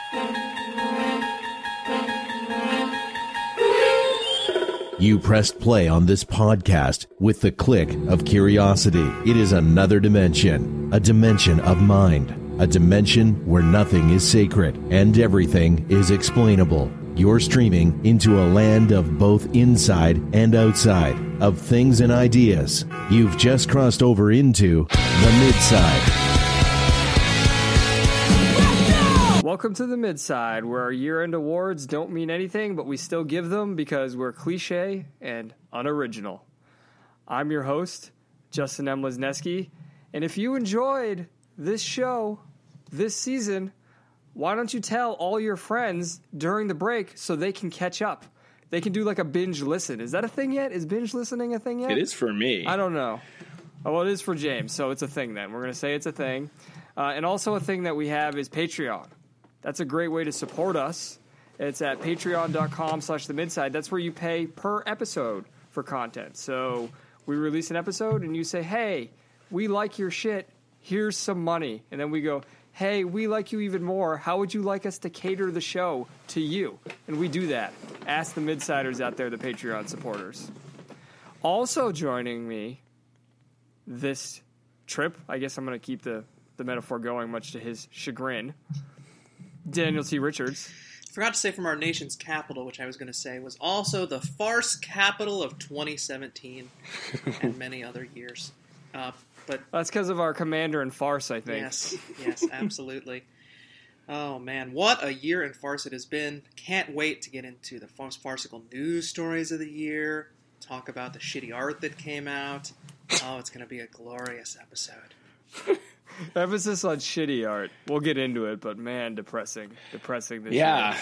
You pressed play on this podcast with the click of curiosity. It is another dimension, a dimension of mind, a dimension where nothing is sacred and everything is explainable. You're streaming into a land of both inside and outside, of things and ideas. You've just crossed over into the Midside. Welcome to the Midside, where our year-end awards don't mean anything, but we still give them because we're cliche and unoriginal. I'm your host, Justin M. Lesneski, and if you enjoyed this show this season, why don't you tell all your friends during the break so they can catch up? They can do like a binge listen. Is that a thing yet? Is binge listening a thing yet? It is for me. I don't know. Oh, well, it is for James, so it's a thing then. We're going to say it's a thing. And also a thing that we have is Patreon. That's a great way to support us. It's at patreon.com/themidside. That's where you pay per episode for content. So we release an episode and you say, hey, we like your shit. Here's some money. And then we go, hey, we like you even more. How would you like us to cater the show to you? And we do that. Ask the Midsiders out there, the Patreon supporters. Also joining me this trip, I guess I'm going to keep the metaphor going, much to his chagrin, Daniel T. Richards. Forgot to say from our nation's capital, which I was going to say was also the farce capital of 2017 and many other years. But that's because of our commander in farce, I think. Yes, absolutely. Oh, man, what a year in farce it has been. Can't wait to get into the farcical news stories of the year, talk about the shitty art that came out. Oh, it's going to be a glorious episode. Emphasis on shitty art. We'll get into it, but man, depressing this year. Yeah.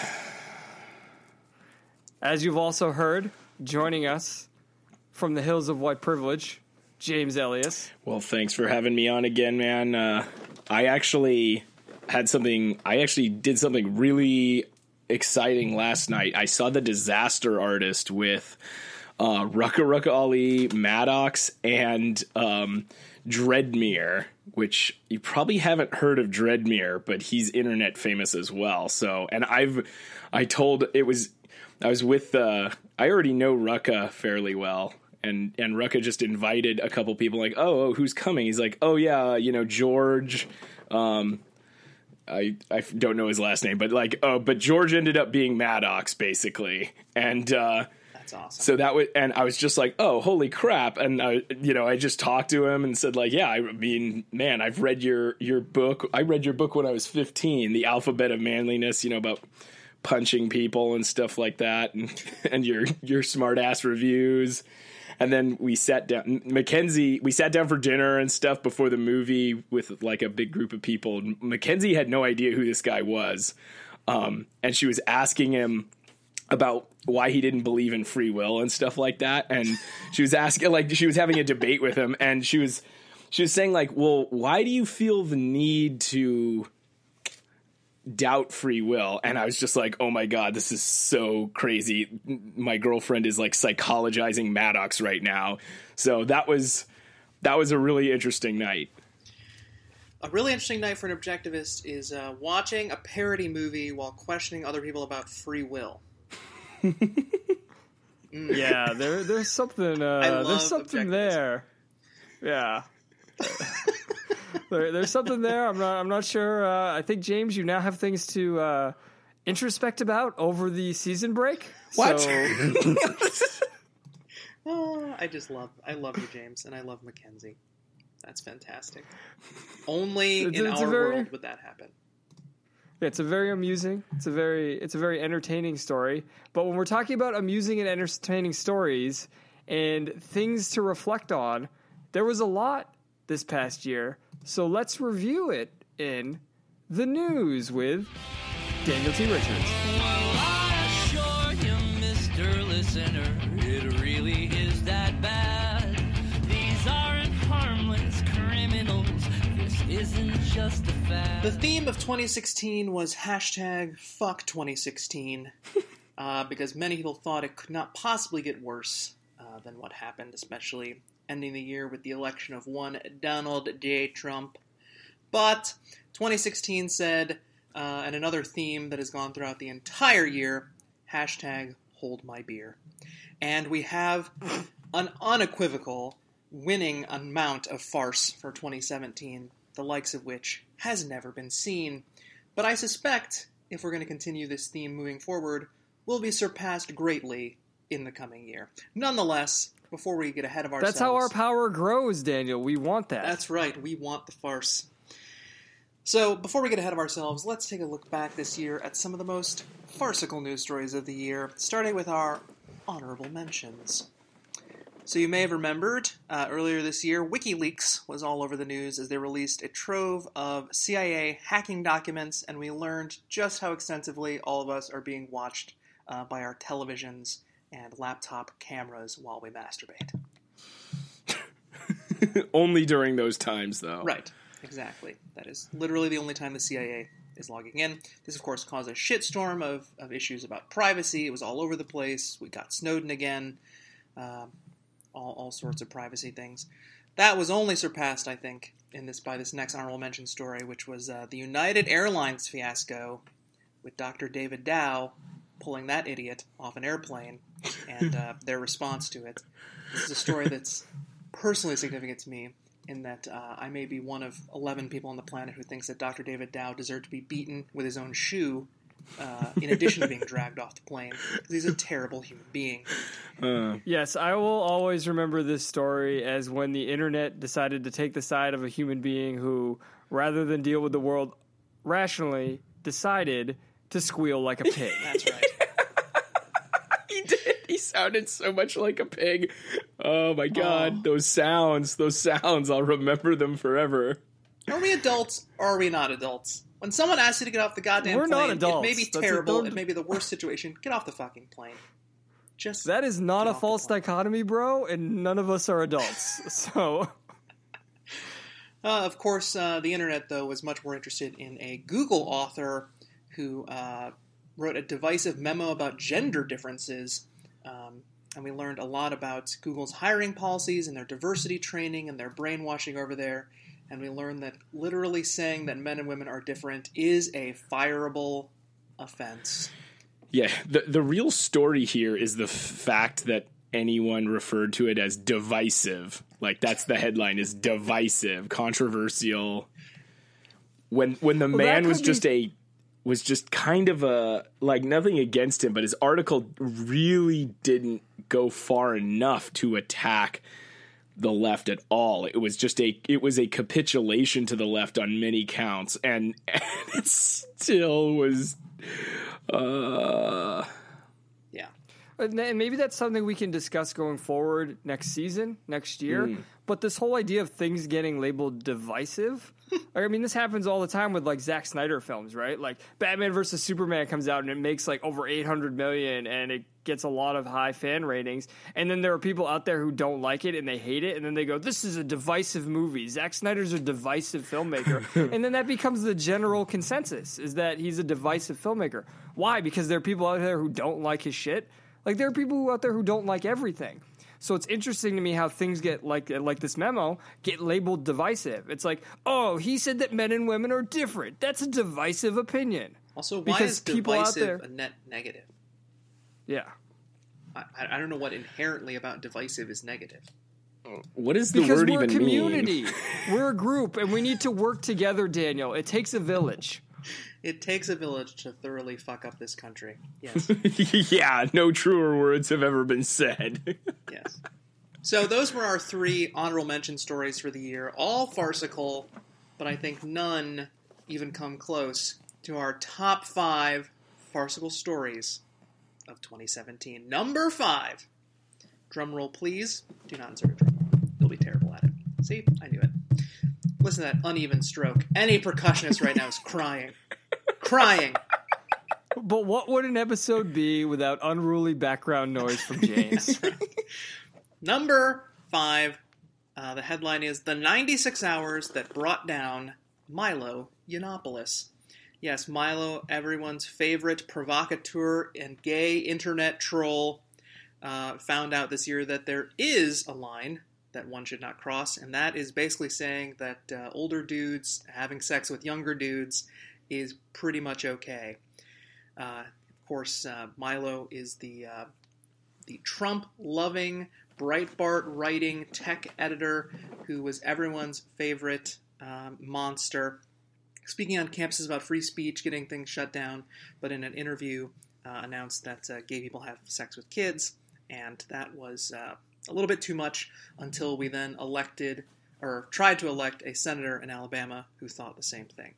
As you've also heard, joining us from the hills of white privilege, James Elias. Well, thanks for having me on again, man. I actually did something really exciting last night. I saw The Disaster Artist with Rucka Rucka Ali, Maddox, and Dreadmere, which you probably haven't heard of Dreadmere, but he's internet famous as well. So, and I was with, I already know Rucka fairly well, and Rucka just invited a couple people like, oh, who's coming? He's like, oh yeah, George, I don't know his last name, but but George ended up being Maddox basically. And, awesome. So that was, and I was just like, oh, holy crap. And I just talked to him and said like, yeah, I mean, man, I've read your book. I read your book when I was 15, The Alphabet of Manliness, about punching people and stuff like that. And your smart ass reviews. And then we sat down, we sat down for dinner and stuff before the movie with like a big group of people. Mackenzie had no idea who this guy was. And she was asking him about why he didn't believe in free will and stuff like that. And she was asking, like, she was having a debate with him, and she was saying like, well, why do you feel the need to doubt free will? And I was just like, oh my God, this is so crazy. My girlfriend is like psychologizing Maddox right now. So that was a really interesting night. A really interesting night for an objectivist is watching a parody movie while questioning other people about free will. Yeah, there's something there. Yeah. There's something there. I'm not sure. I think, James, you now have things to introspect about over the season break. What? So... I love you, James, and I love Mackenzie. That's fantastic. Only in our world would that happen. Yeah, it's a very amusing. It's a very entertaining story. But when we're talking about amusing and entertaining stories and things to reflect on, there was a lot this past year. So let's review it in the news with Daniel T. Richards. Well, I assure you, Mr. Listener, it really is that bad. These aren't harmless criminals. This isn't just a fad. The theme of 2016 was #Fuck 2016 because many people thought it could not possibly get worse than what happened, especially ending the year with the election of one Donald J. Trump. But 2016 said, and another theme that has gone throughout the entire year, hashtag hold my beer. And we have an unequivocal winning amount of farce for 2017, the likes of which has never been seen. But I suspect, if we're going to continue this theme moving forward, will be surpassed greatly in the coming year. Nonetheless, before we get ahead of ourselves... That's how our power grows, Daniel. We want that. That's right. We want the farce. So, before we get ahead of ourselves, let's take a look back this year at some of the most farcical news stories of the year, starting with our honorable mentions. So you may have remembered, earlier this year, WikiLeaks was all over the news as they released a trove of CIA hacking documents, and we learned just how extensively all of us are being watched by our televisions and laptop cameras while we masturbate. Only during those times, though. Right, exactly. That is literally the only time the CIA is logging in. This, of course, caused a shitstorm of issues about privacy. It was all over the place. We got Snowden again. All sorts of privacy things. That was only surpassed, I think, by this next honorable mention story, which was the United Airlines fiasco with Dr. David Dow pulling that idiot off an airplane and their response to it. This is a story that's personally significant to me in that I may be one of 11 people on the planet who thinks that Dr. David Dow deserved to be beaten with his own shoe in addition to being dragged off the plane, because he's a terrible human being. Yes, I will always remember this story as when the internet decided to take the side of a human being who, rather than deal with the world rationally, decided to squeal like a pig. That's right. He did. He sounded so much like a pig. Oh my God, those sounds. I'll remember them forever. Are we adults or are we not adults? When someone asks you to get off the goddamn We're plane, not adults. it may be That's terrible, it may be the worst situation. Get off the fucking plane. That is not get a off the false plane. dichotomy, bro, and none of us are adults. So, Of course, the internet, though, was much more interested in a Google author who wrote a divisive memo about gender differences. And we learned a lot about Google's hiring policies and their diversity training and their brainwashing over there. And we learned that literally saying that men and women are different is a fireable offense. Yeah, the real story here is the fact that anyone referred to it as divisive. Like, that's the headline, is divisive, controversial. When the man was just kind of a, like, nothing against him, but his article really didn't go far enough to attack the left at all. It was a capitulation to the left on many counts, and it still was Yeah. and maybe that's something we can discuss going forward next year. But this whole idea of things getting labeled divisive, I mean, this happens all the time with like Zack Snyder films, right? Like Batman versus Superman comes out and it makes like over 800 million and it gets a lot of high fan ratings. And then there are people out there who don't like it and they hate it. And then they go, this is a divisive movie. Zack Snyder's a divisive filmmaker. And then that becomes the general consensus, is that he's a divisive filmmaker. Why? Because there are people out there who don't like his shit. Like, there are people out there who don't like everything. So it's interesting to me how things get, like this memo, get labeled divisive. It's like, oh, he said that men and women are different. That's a divisive opinion. Also, why Because is people out divisive there- a net negative? Yeah. I don't know what inherently about divisive is negative. what does the Because word we're a even community. mean? We're a group, and we need to work together, Daniel. It takes a village. It takes a village to thoroughly fuck up this country. Yes, Yeah, no truer words have ever been said. yes. So those were our 3 honorable mention stories for the year. All farcical, but I think none even come close to our top 5 farcical stories of 2017. Number 5. Drum roll, please. Do not insert a drum roll. You'll be terrible at it. See? I knew it. Listen to that uneven stroke. Any percussionist right now is crying. Crying. But what would an episode be without unruly background noise from James? Number 5. The headline is The 96 Hours That Brought Down Milo Yiannopoulos. Yes, Milo, everyone's favorite provocateur and gay internet troll, found out this year that there is a line that one should not cross, and that is basically saying that older dudes having sex with younger dudes is pretty much okay. Of course, Milo is the Trump-loving, Breitbart-writing tech editor who was everyone's favorite monster, speaking on campuses about free speech, getting things shut down, but in an interview announced that gay people have sex with kids, and that was a little bit too much until we then tried to elect a senator in Alabama who thought the same thing.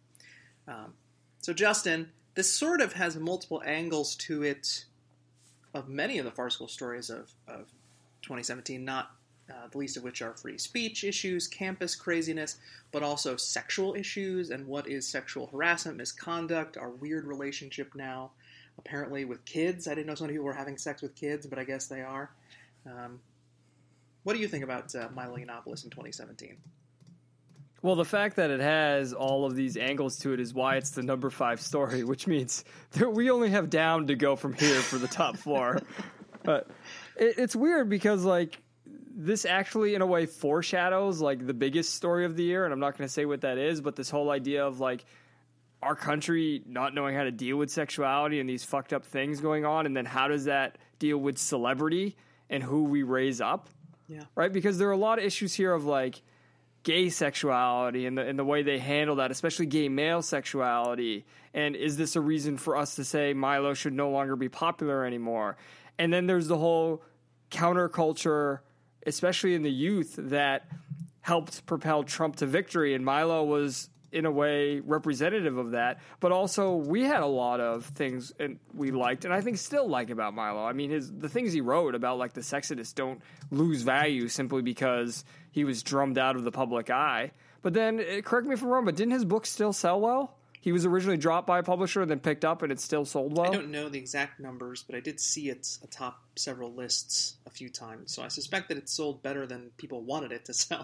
So Justin, this sort of has multiple angles to it of many of the farcical stories of 2017, not the least of which are free speech issues, campus craziness, but also sexual issues and what is sexual harassment, misconduct, our weird relationship now, apparently with kids. I didn't know so many people were having sex with kids, but I guess they are. What do you think about Milo Yiannopoulos in 2017? Well, the fact that it has all of these angles to it is why it's the number 5 story, which means that we only have down to go from here for the top 4. But it's weird because, like, this actually, in a way, foreshadows, like, the biggest story of the year, and I'm not going to say what that is, but this whole idea of, like, our country not knowing how to deal with sexuality and these fucked up things going on, and then how does that deal with celebrity and who we raise up? Yeah. Right? Because there are a lot of issues here of, like, gay sexuality and the way they handle that, especially gay male sexuality. And is this a reason for us to say Milo should no longer be popular anymore? And then there's the whole counterculture, especially in the youth, that helped propel Trump to victory. And Milo was, in a way, representative of that. But also, we had a lot of things we liked, and I think still like about Milo. I mean, the things he wrote about, like, the sexists don't lose value simply because he was drummed out of the public eye. But then, correct me if I'm wrong, but didn't his book still sell well? He was originally dropped by a publisher and then picked up, and it still sold well? I don't know the exact numbers, but I did see it atop several lists a few times. So I suspect that it sold better than people wanted it to sell.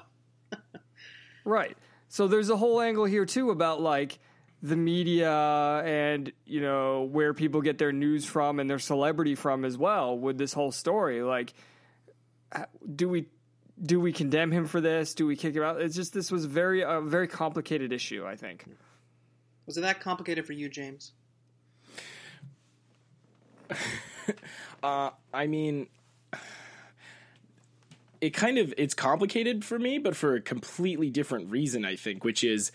Right. So there's a whole angle here, too, about, like, the media and, you know, where people get their news from and their celebrity from as well with this whole story. Like, do we condemn him for this? Do we kick him out? It's just, this was a very complicated issue, I think. Was it that complicated for you, James? I mean, it's complicated for me, but for a completely different reason, I think, which is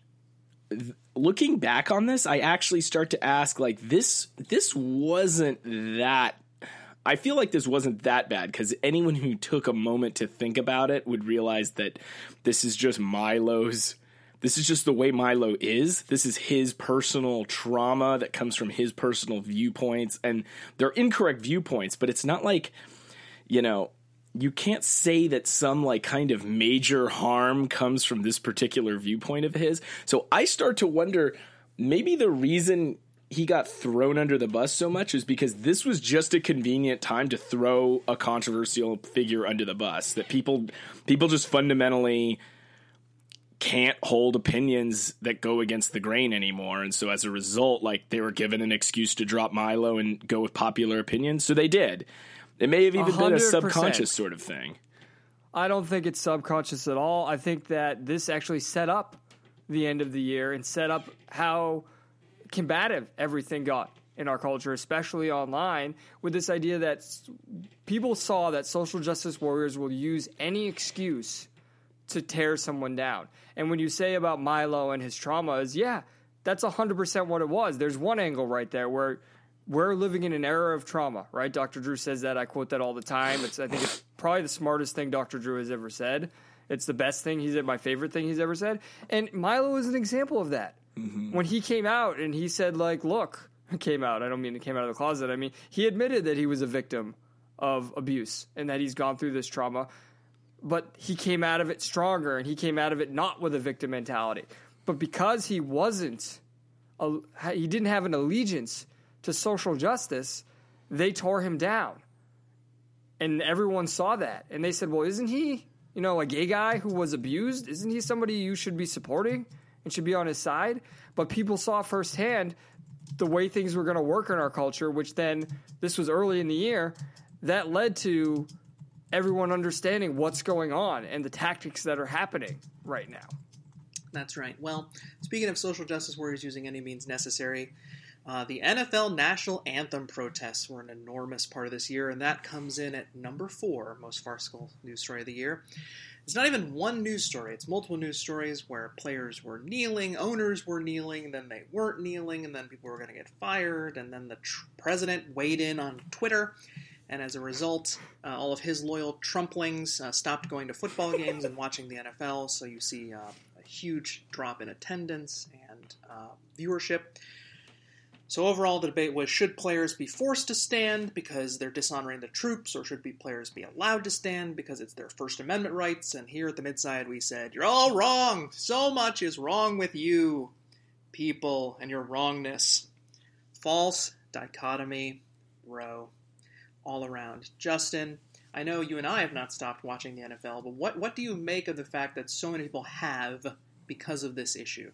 looking back on this, I actually start to ask, like, this wasn't that. I feel like this wasn't that bad, because anyone who took a moment to think about it would realize that this is just this is just the way Milo is. This is his personal trauma that comes from his personal viewpoints, and they're incorrect viewpoints, but it's not like, you know, you can't say that some, like, kind of major harm comes from this particular viewpoint of his. So I start to wonder, maybe the reason he got thrown under the bus so much is because this was just a convenient time to throw a controversial figure under the bus, that people just fundamentally can't hold opinions that go against the grain anymore. And so as a result, like, they were given an excuse to drop Milo and go with popular opinions. So they did. It may have even 100%. Been a subconscious sort of thing. I don't think it's subconscious at all. I think that this actually set up the end of the year and set up how combative everything got in our culture, especially online, with this idea that people saw that social justice warriors will use any excuse to tear someone down. And when you say about Milo and his traumas, yeah, that's 100% what it was. There's one angle right there where we're living in an era of trauma, right? Dr. Drew says that. I quote that all the time. I think it's probably the smartest thing Dr. Drew has ever said. It's the best thing my favorite thing he's ever said. And Milo is an example of that. Mm-hmm. When he came out and he said, like, look, came out, I don't mean he came out of the closet. I mean, he admitted that he was a victim of abuse and that he's gone through this trauma. But he came out of it stronger, and he came out of it not with a victim mentality. But because he didn't have an allegiance to social justice, they tore him down. And everyone saw that. And they said, well, isn't he, you know, a gay guy who was abused? Isn't he somebody you should be supporting and should be on his side? But people saw firsthand the way things were going to work in our culture, which then, this was early in the year, that led to everyone understanding what's going on and the tactics that are happening right now. That's right. Well, speaking of social justice warriors using any means necessary, the NFL national anthem protests were an enormous part of this year, and that comes in at number 4, most farcical news story of the year. It's not even one news story. It's multiple news stories where players were kneeling, owners were kneeling, then they weren't kneeling, and then people were going to get fired, and then the president weighed in on Twitter, and as a result, all of his loyal Trumplings stopped going to football games and watching the NFL, so you see a huge drop in attendance and viewership. So overall, the debate was, should players be forced to stand because they're dishonoring the troops, or should players be allowed to stand because it's their First Amendment rights? And here at the Midside, we said, you're all wrong! So much is wrong with you, people, and your wrongness. False dichotomy, row, all around. Justin, I know you and I have not stopped watching the NFL, but what do you make of the fact that so many people have because of this issue?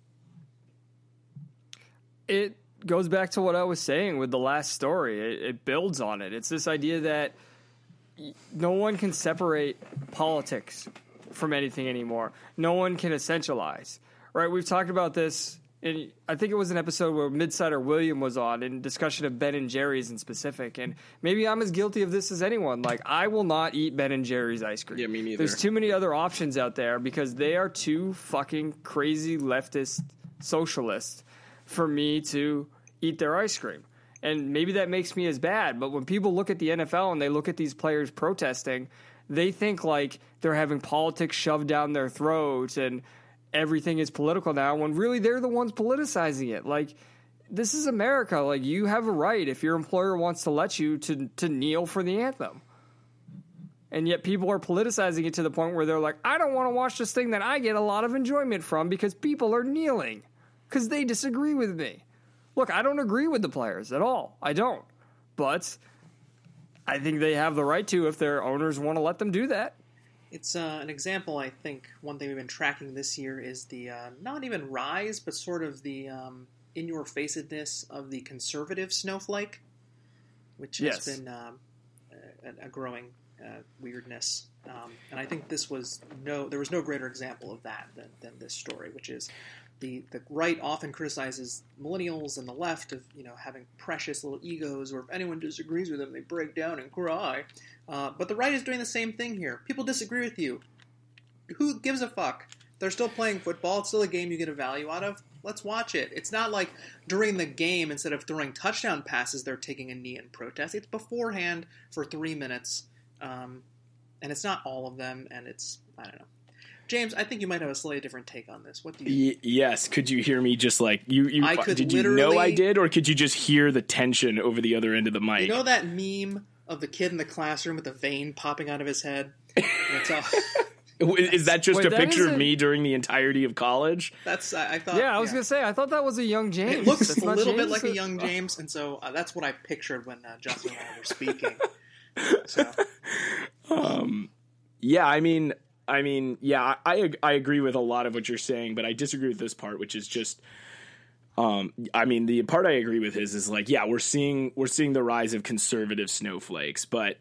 It goes back to what I was saying with the last story. It builds on it. It's this idea that no one can separate politics from anything anymore. No one can essentialize, right? We've talked about this, and I think it was an episode where Midsider William was on in discussion of Ben & Jerry's in specific, and maybe I'm as guilty of this as anyone. Like, I will not eat Ben & Jerry's ice cream. Yeah, me neither. There's too many other options out there because they are too fucking crazy leftist socialists for me to eat their ice cream. And maybe that makes me as bad, but when people look at the NFL and they look at these players protesting, they think like they're having politics shoved down their throats and everything is political now, when really they're the ones politicizing it. Like, this is America. Like, you have a right, if your employer wants to let you, to kneel for the anthem. And yet people are politicizing it to the point where they're like, I don't want to watch this thing that I get a lot of enjoyment from because people are kneeling because they disagree with me. Look, I don't agree with the players at all. I don't. But I think they have the right to if their owners want to let them do that. It's an example, I think, one thing we've been tracking this year is the, not even rise, but sort of the in-your-facedness of the conservative snowflake, which has been a growing weirdness. And I think there was no greater example of that than this story, which is the right often criticizes millennials and the left of, having precious little egos, or if anyone disagrees with them, they break down and cry. But the right is doing the same thing here. People disagree with you. Who gives a fuck? They're still playing football. It's still a game you get a value out of. Let's watch it. It's not like during the game, instead of throwing touchdown passes, they're taking a knee in protest. It's beforehand for 3 minutes. And it's not all of them, and I don't know. James, I think you might have a slightly different take on this. What do you think? Yes. Could you hear me just like you I could did you know I did, or could you just hear the tension over the other end of the mic? You know that meme of the kid in the classroom with the vein popping out of his head? That's all. Is that just a picture of me during the entirety of college? That's I thought. Yeah, I was gonna say I thought that was a young James. It looks That's a little bit like a young James, and so that's what I pictured when Justin and I were speaking. So. Yeah, I mean, yeah, I agree with a lot of what you're saying, but I disagree with this part, which is just, the part I agree with is like, yeah, we're seeing the rise of conservative snowflakes, but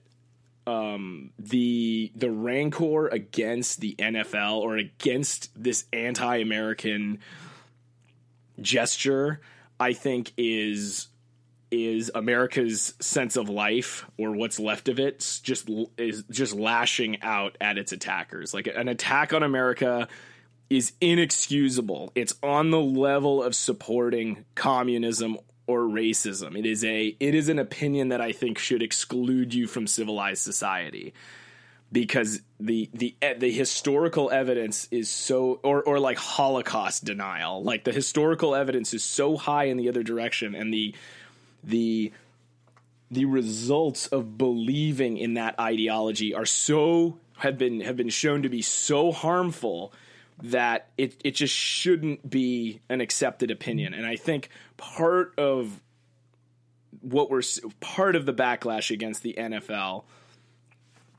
the rancor against the NFL or against this anti-American gesture, I think is America's sense of life, or what's left of it, is just lashing out at its attackers. Like, an attack on America is inexcusable. It's on the level of supporting communism or racism. It is an opinion that I think should exclude you from civilized society, because the historical evidence is so, or like Holocaust denial, like the historical evidence is so high in the other direction, and the results of believing in that ideology have been shown to be so harmful that it just shouldn't be an accepted opinion. And I think part of the backlash against the NFL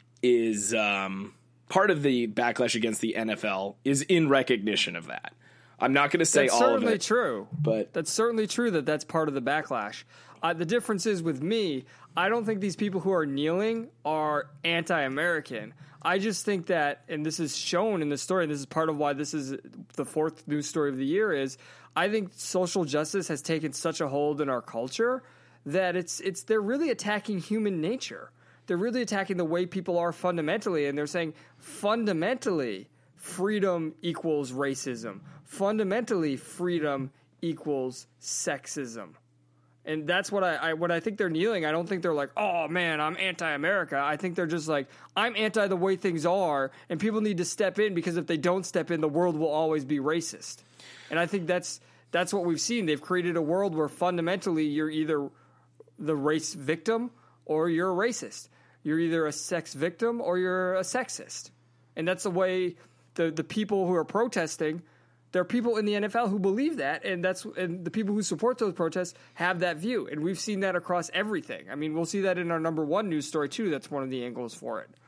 is in recognition of that. I'm not going to say That's all of certainly it. true. But That's certainly true that's part of the backlash. The difference is with me, I don't think these people who are kneeling are anti-American. I just think that, and this is shown in the story, and this is part of why this is the fourth news story of the year, is I think social justice has taken such a hold in our culture that they're really attacking human nature. They're really attacking the way people are fundamentally, and they're saying fundamentally freedom equals racism. Fundamentally freedom equals sexism. And that's what when I think they're kneeling, I don't think they're like, oh man, I'm anti-America. I think they're just like, I'm anti the way things are, and people need to step in, because if they don't step in, the world will always be racist. And I think that's what we've seen. They've created a world where fundamentally you're either the race victim or you're a racist. You're either a sex victim or you're a sexist. And that's the way the people who are protesting, there are people in the NFL who believe that, and the people who support those protests have that view. And we've seen that across everything. I mean, we'll see that in our number one news story, too. That's one of the angles for it.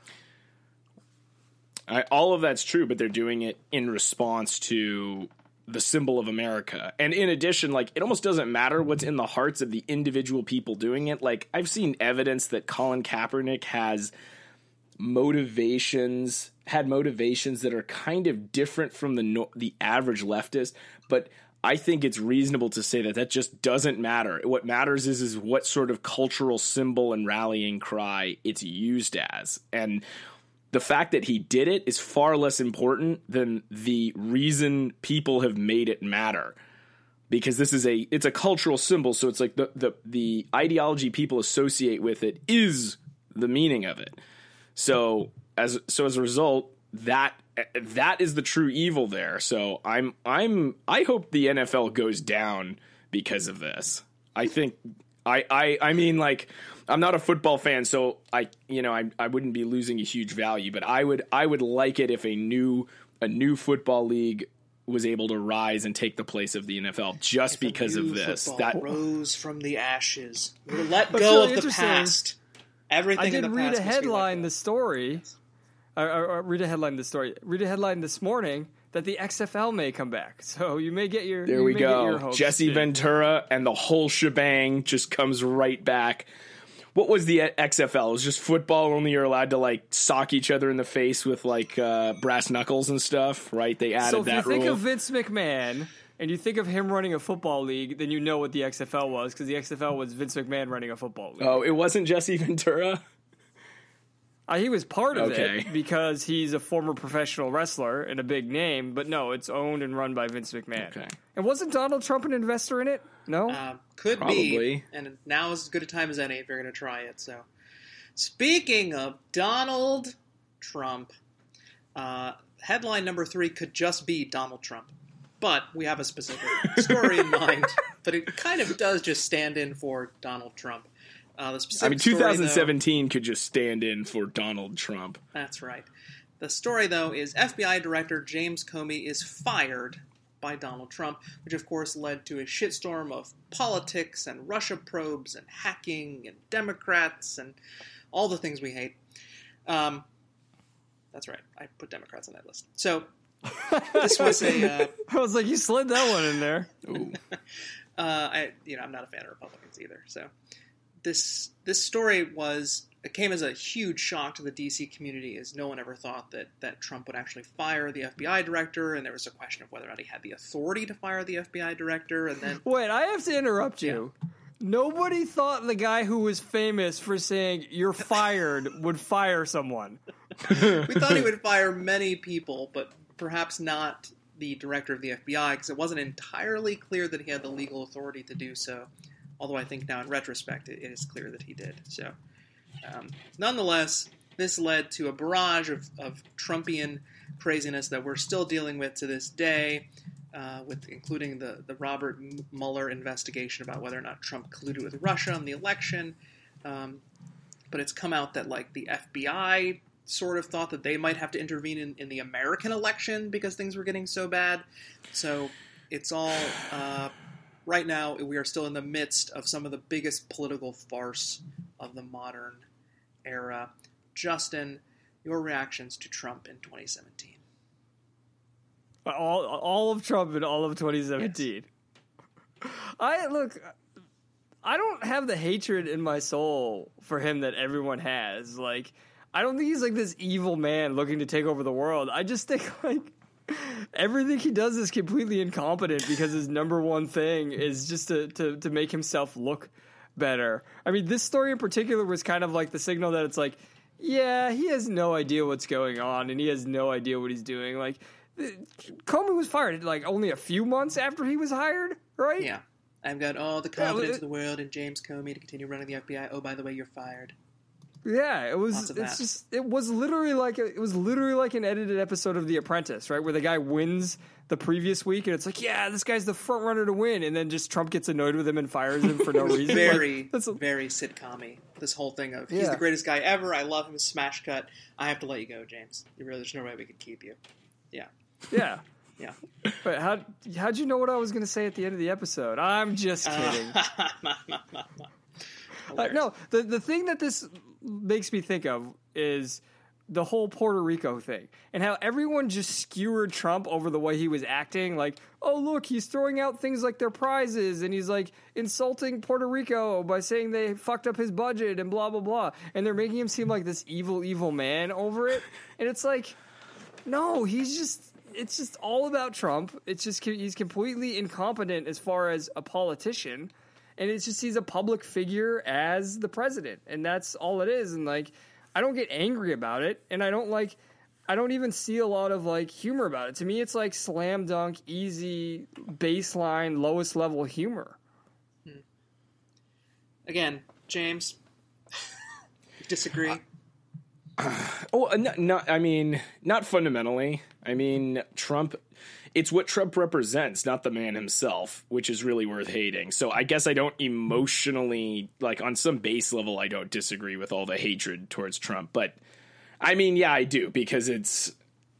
all of that's true, but they're doing it in response to the symbol of America. And in addition, like, it almost doesn't matter what's in the hearts of the individual people doing it. Like, I've seen evidence that Colin Kaepernick had motivations that are kind of different from the average leftist, but I think it's reasonable to say that just doesn't matter. What matters is what sort of cultural symbol and rallying cry it's used as. And the fact that he did it is far less important than the reason people have made it matter. Because it's a cultural symbol, so it's like the ideology people associate with it is the meaning of it. So as a result, that is the true evil there. So I hope the NFL goes down because of this. I think I mean, like, I'm not a football fan, so I wouldn't be losing a huge value, but I would like it if a new football league was able to rise and take the place of the NFL just if because of this. That rose from the ashes. We're let go of the past. Everything in the past. I did read a headline this story. Read a headline this morning that the XFL may come back. So you may get your there we go. Jesse too. Ventura and the whole shebang just comes right back. What was the XFL? It was just football. Only you're allowed to like sock each other in the face with like brass knuckles and stuff, right? They added that rule. So if you think of Vince McMahon and you think of him running a football league, then you know what the XFL was, because the XFL was Vince McMahon running a football league. Oh, it wasn't Jesse Ventura? He was part of it because he's a former professional wrestler and a big name, but no, it's owned and run by Vince McMahon. Okay. And wasn't Donald Trump an investor in it? No? Could Probably be. And now is as good a time as any if you're going to try it. So, speaking of Donald Trump, headline number 3 could just be Donald Trump. But we have a specific story in mind. But it kind of does just stand in for Donald Trump. 2017 could just stand in for Donald Trump. That's right. The story, though, is FBI Director James Comey is fired by Donald Trump, which, of course, led to a shitstorm of politics and Russia probes and hacking and Democrats and all the things we hate. That's right. I put Democrats on that list. So this was a... I was like, you slid that one in there. Ooh. I'm not a fan of Republicans either, so... This story came as a huge shock to the DC community, as no one ever thought that Trump would actually fire the FBI director, and there was a question of whether or not he had the authority to fire the FBI director. And then, wait, I have to interrupt you. Yeah. Nobody thought the guy who was famous for saying "you're fired" would fire someone. We thought he would fire many people, but perhaps not the director of the FBI, because it wasn't entirely clear that he had the legal authority to do so. Although I think now in retrospect it is clear that he did. So, nonetheless, this led to a barrage of Trumpian craziness that we're still dealing with to this day, with including the Robert Mueller investigation about whether or not Trump colluded with Russia on the election. But it's come out that like the FBI sort of thought that they might have to intervene in the American election because things were getting so bad. So it's all... Right now, we are still in the midst of some of the biggest political farce of the modern era. Justin, your reactions to Trump in 2017. All of Trump in all of 2017. Yes. I don't have the hatred in my soul for him that everyone has. Like, I don't think he's like this evil man looking to take over the world. I just think like everything he does is completely incompetent because his number one thing is just to make himself look better. I mean, this story in particular was kind of like the signal that it's like, yeah, he has no idea what's going on and he has no idea what he's doing. Like, Comey was fired like only a few months after he was hired, right? Yeah. I've got all the confidence in the world in James Comey to continue running the FBI. Oh, by the way, you're fired. Yeah, it was. It was literally like an edited episode of The Apprentice, right? Where the guy wins the previous week, and it's like, yeah, this guy's the front runner to win, and then just Trump gets annoyed with him and fires him for no reason. Very sitcom-y. This whole thing of he's the greatest guy ever. I love him. Smash cut. I have to let you go, James. There's no way we could keep you. Yeah. Yeah. Yeah. But how'd you know what I was going to say at the end of the episode? I'm just kidding. No, the thing that this makes me think of is the whole Puerto Rico thing and how everyone just skewered Trump over the way he was acting. Like, oh, look, he's throwing out things like their prizes and he's like insulting Puerto Rico by saying they fucked up his budget and blah, blah, blah. And they're making him seem like this evil, evil man over it. And it's like, no, it's just all about Trump. It's just he's completely incompetent as far as a politician. And it's just he's a public figure as the president. And that's all it is. And, like, I don't get angry about it. And I don't even see a lot of, like, humor about it. To me, it's like slam dunk, easy, baseline, lowest level humor. Again, James, disagree? Not fundamentally. I mean, Trump, it's what Trump represents, not the man himself, which is really worth hating. So I guess I don't emotionally, like on some base level, I don't disagree with all the hatred towards Trump. But I mean, yeah, I do, because it's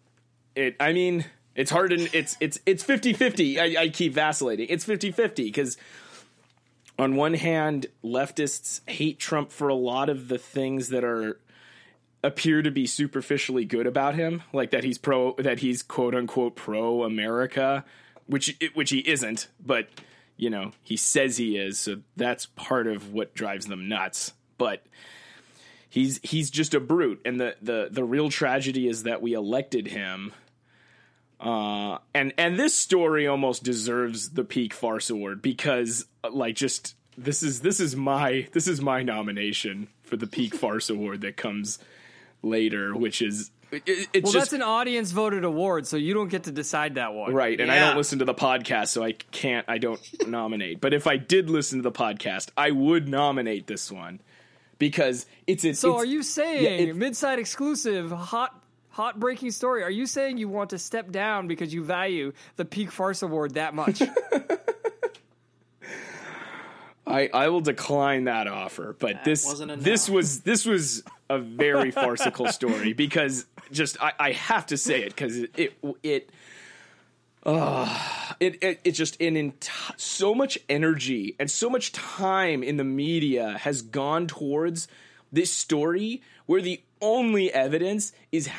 hard and it's 50-50. I keep vacillating. It's 50-50 because on one hand, leftists hate Trump for a lot of the things that appear to be superficially good about him, like that he's quote unquote pro America, which he isn't, but you know, he says he is. So that's part of what drives them nuts. But he's just a brute. And the real tragedy is that we elected him. And this story almost deserves the Peak Farce Award because like, just, this is my nomination for the Peak Farce Award that comes later, which is that's an audience voted award, so you don't get to decide that one, right? And I don't listen to the podcast, so I don't nominate. But if I did listen to the podcast, I would nominate this one because are you saying Midside exclusive hot breaking story? Are you saying you want to step down because you value the Peak Farce Award that much? I will decline that offer, but this was a very farcical story because just I have to say it because it's just so much energy and so much time in the media has gone towards this story where the only evidence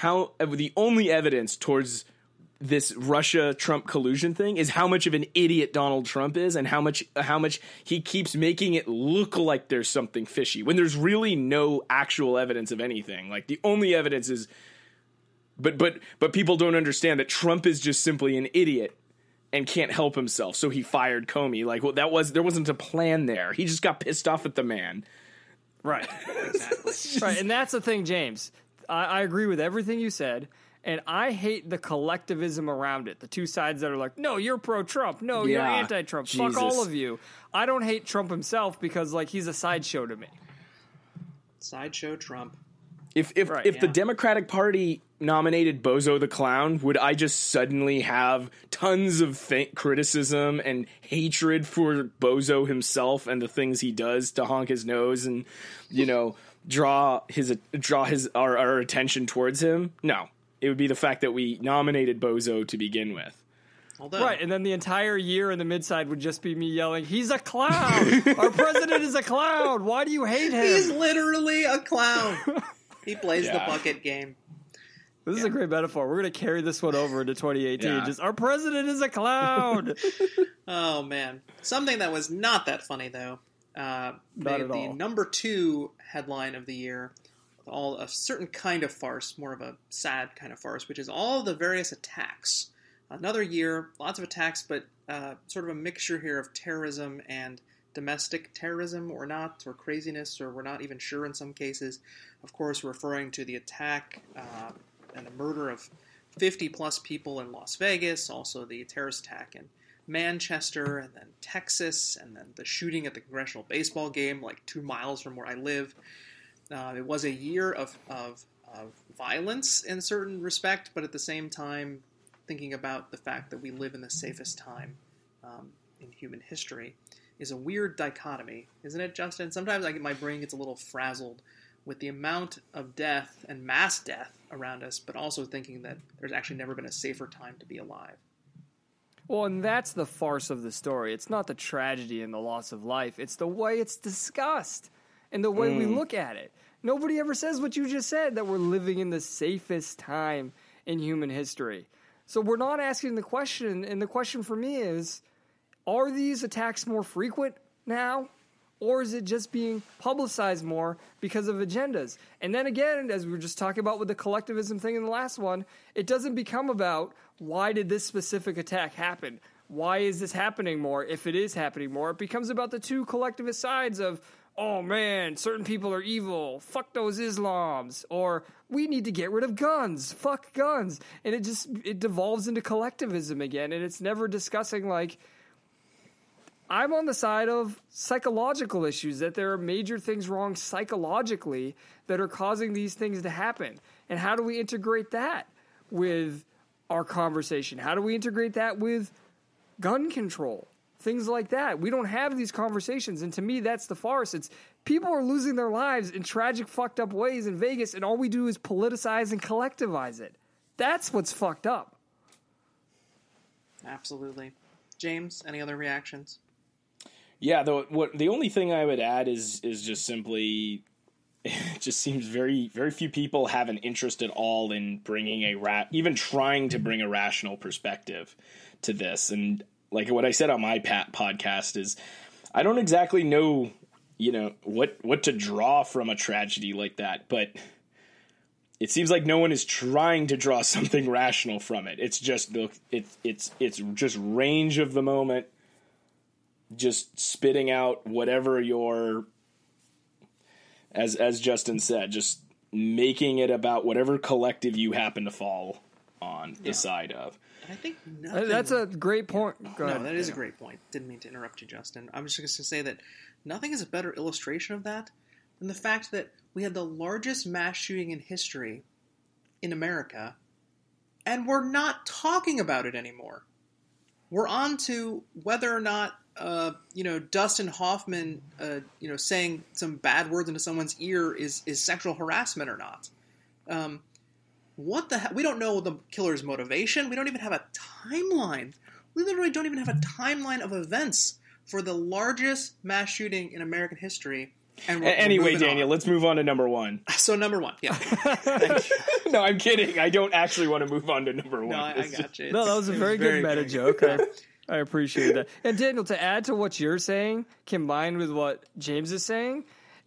towards this Russia-Trump collusion thing is how much of an idiot Donald Trump is and how much he keeps making it look like there's something fishy when there's really no actual evidence of anything. Like the only evidence is, but people don't understand that Trump is just simply an idiot and can't help himself. So he fired Comey. Like, well, there wasn't a plan there. He just got pissed off at the man. Right. Exactly. Right. And that's the thing, James. I agree with everything you said. And I hate the collectivism around it. The two sides that are like, no, you're pro-Trump. No, you're anti-Trump. Jesus. Fuck all of you. I don't hate Trump himself because, like, he's a sideshow to me. Sideshow Trump. If the Democratic Party nominated Bozo the Clown, would I just suddenly have tons of criticism and hatred for Bozo himself and the things he does to honk his nose and, you know, draw our attention towards him? No. It would be the fact that we nominated Bozo to begin with. Right, and then the entire year in the Midside would just be me yelling, he's a clown! Our president is a clown! Why do you hate him? He's literally a clown! He plays the bucket game. This is a great metaphor. We're going to carry this one over into 2018. Yeah. Just, our president is a clown. Oh, man. Something that was not that funny, though. Not The at all. number 2 headline of the year, all a certain kind of farce, more of a sad kind of farce, which is all the various attacks. Another year, lots of attacks, but sort of a mixture here of terrorism and domestic terrorism or not, or craziness, or we're not even sure in some cases. Of course, referring to the attack and the murder of 50-plus people in Las Vegas, also the terrorist attack in Manchester, and then Texas, and then the shooting at the congressional baseball game like 2 miles from where I live. It was a year of violence in a certain respect, but at the same time, thinking about the fact that we live in the safest time in human history is a weird dichotomy, isn't it, Justin? Sometimes my brain gets a little frazzled with the amount of death and mass death around us, but also thinking that there's actually never been a safer time to be alive. Well, and that's the farce of the story. It's not the tragedy and the loss of life. It's the way it's discussed and the way we look at it. Nobody ever says what you just said, that we're living in the safest time in human history. So we're not asking the question, and the question for me is, are these attacks more frequent now, or is it just being publicized more because of agendas? And then again, as we were just talking about with the collectivism thing in the last one, it doesn't become about why did this specific attack happen? Why is this happening more if it is happening more? It becomes about the two collectivist sides of, oh man, certain people are evil, fuck those Islams, or we need to get rid of guns, fuck guns. And it devolves into collectivism again, and it's never discussing like, I'm on the side of psychological issues, that there are major things wrong psychologically that are causing these things to happen. And how do we integrate that with our conversation? How do we integrate that with gun control? Things like that. We don't have these conversations. And to me, that's the farce. It's people are losing their lives in tragic, fucked up ways in Vegas, and all we do is politicize and collectivize it. That's what's fucked up. Absolutely. James, any other reactions? Yeah, the only thing I would add is just simply, it just seems very few people have an interest at all in bringing even trying to bring a rational perspective to this. And like what I said on my podcast is, I don't exactly know, what to draw from a tragedy like that, but it seems like no one is trying to draw something rational from it. It's just it's just range of the moment. Just spitting out whatever as Justin said, just making it about whatever collective you happen to fall on the side of. I think nothing... That's a great point. Go ahead. No, that is a great point. Didn't mean to interrupt you, Justin. I was just going to say that nothing is a better illustration of that than the fact that we had the largest mass shooting in history in America, and we're not talking about it anymore. We're on to whether or not Dustin Hoffman, saying some bad words into someone's ear is sexual harassment or not. What the hell? We don't know the killer's motivation. We don't even have a timeline. We literally don't even have a timeline of events for the largest mass shooting in American history. And anyway, Daniel, let's move on to number one. So number one, yeah. No, I'm kidding. I don't actually want to move on to number one. No, I got you. No, that was a very good meta joke. I appreciate that. And Daniel, to add to what you're saying, combined with what James is saying,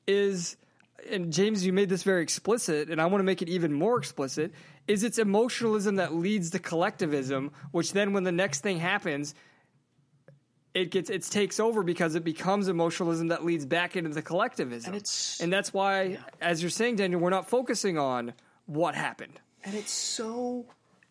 and James, you made this very explicit, and I want to make it even more explicit, is it's emotionalism that leads to collectivism, which then when the next thing happens, it takes over because it becomes emotionalism that leads back into the collectivism. And that's why, as you're saying, Daniel, we're not focusing on what happened. And it's so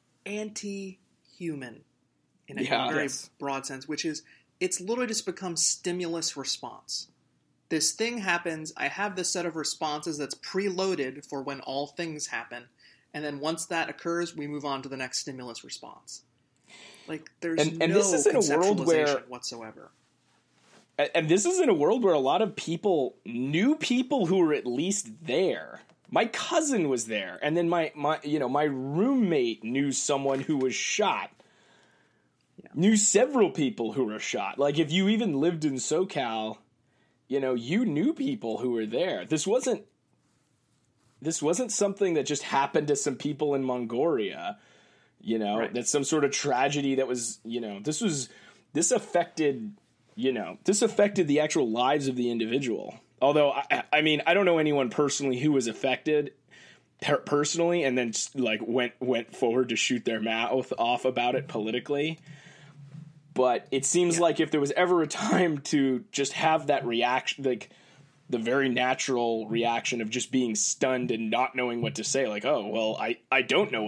anti-human in a very broad sense, which is it's literally just become stimulus response. This thing happens, I have this set of responses that's preloaded for when all things happen, and then once that occurs, we move on to the next stimulus response. Like, there's and no this is in a world where whatsoever. And this is in a world where a lot of people knew people who were at least there. My cousin was there, and then my roommate knew someone who was shot. Yeah. Knew several people who were shot. Like, if you even lived in SoCal, you knew people who were there. This wasn't this wasn't something that just happened to some people in Mongolia. You know, Right. that's some sort of tragedy that was, you know, this affected the actual lives of the individual. Although, I mean, I don't know anyone personally who was affected personally and then just, like went forward to shoot their mouth off about it politically. But it seems like if there was ever a time to just have that reaction, like the very natural reaction of just being stunned and not knowing what to say, like, oh, well, I don't know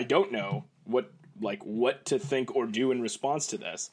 what to think or do in response to this.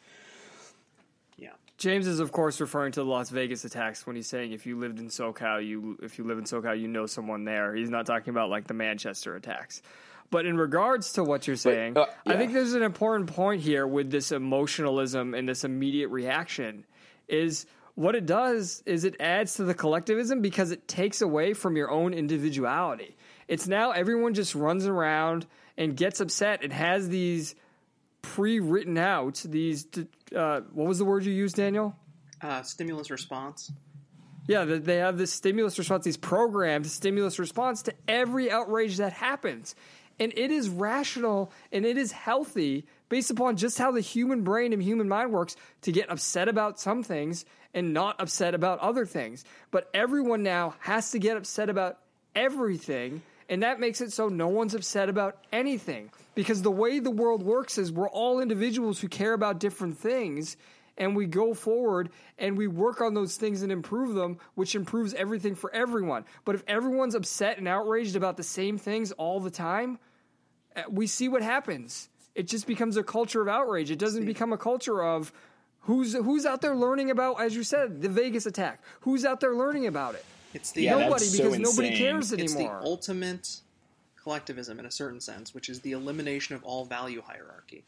Yeah. James is, of course, referring to the Las Vegas attacks when he's saying if you live in SoCal, you know someone there. He's not talking about like the Manchester attacks. But in regards to what you're saying, I think there's an important point here with this emotionalism and this immediate reaction is what it does is it adds to the collectivism because it takes away from your own individuality. It's now everyone just runs around and gets upset and has these pre-written out, these, what was the word you used, Daniel? Stimulus response. Yeah, they have this stimulus response, these programmed stimulus response to every outrage that happens. And it is rational and it is healthy based upon just how the human brain and human mind works to get upset about some things and not upset about other things. But everyone now has to get upset about everything, and that makes it so no one's upset about anything. Because the way the world works is we're all individuals who care about different things, and we go forward and we work on those things and improve them, which improves everything for everyone. But if everyone's upset and outraged about the same things all the time, we see what happens. It just becomes a culture of outrage. It doesn't become a culture of who's out there learning about, as you said, the Vegas attack. Who's out there learning about it? It's the Nobody, that's so because nobody insane. cares It's the anymore. ultimate collectivism in a certain sense, which is the elimination of all value hierarchy.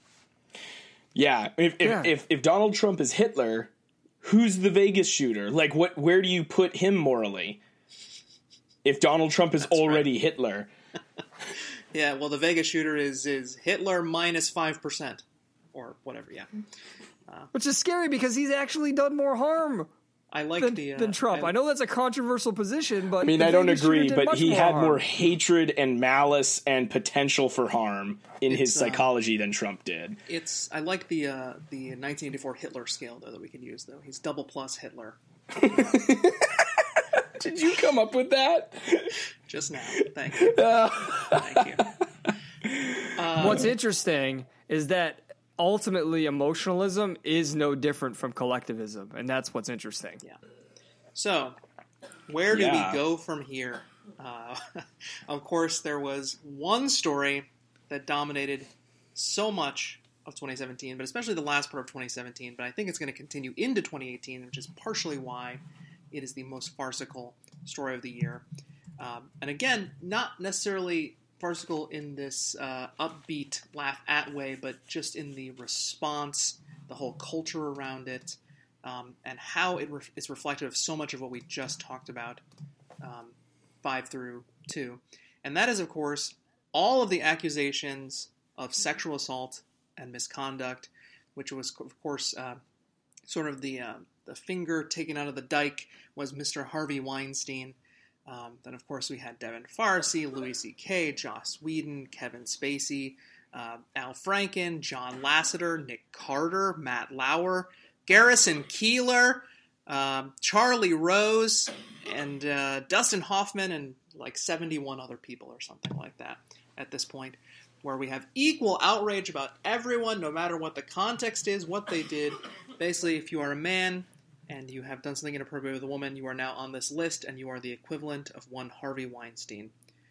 Yeah, if Donald Trump is Hitler, who's the Vegas shooter? Like, where do you put him morally? If Donald Trump is already Hitler. Yeah, well, the Vegas shooter is Hitler minus 5%. Or whatever, yeah. Which is scary because he's actually done more harm I like than Trump. I know that's a controversial position, but I mean, the I don't Vegas shooter agree, did but much he had harm. more hatred and malice and potential for harm in his psychology than Trump did. I like the 1984 Hitler scale, though, that we can use, though. He's double plus Hitler. Did you come up with that? Just now. Thank you. Thank you. What's interesting is that ultimately emotionalism is no different from collectivism, and that's what's interesting. Yeah. So, where do Yeah. we go from here? Of course, there was one story that dominated so much of 2017, but especially the last part of 2017, but I think it's going to continue into 2018, which is partially why it is the most farcical story of the year. And again, not necessarily farcical in this upbeat, laugh-at way, but just in the response, the whole culture around it, and how it's reflective of so much of what we just talked about, 5 through 2. And that is, of course, all of the accusations of sexual assault and misconduct, which was, of course, sort of the finger taken out of the dike was Mr. Harvey Weinstein. Then, of course, we had Devin Farsi, Louis C.K., Joss Whedon, Kevin Spacey, Al Franken, John Lasseter, Nick Carter, Matt Lauer, Garrison Keillor, Charlie Rose, and Dustin Hoffman, and like 71 other people or something like that at this point, where we have equal outrage about everyone, no matter what the context is, what they did. Basically, if you are a man and you have done something inappropriate with a woman, you are now on this list, and you are the equivalent of one Harvey Weinstein.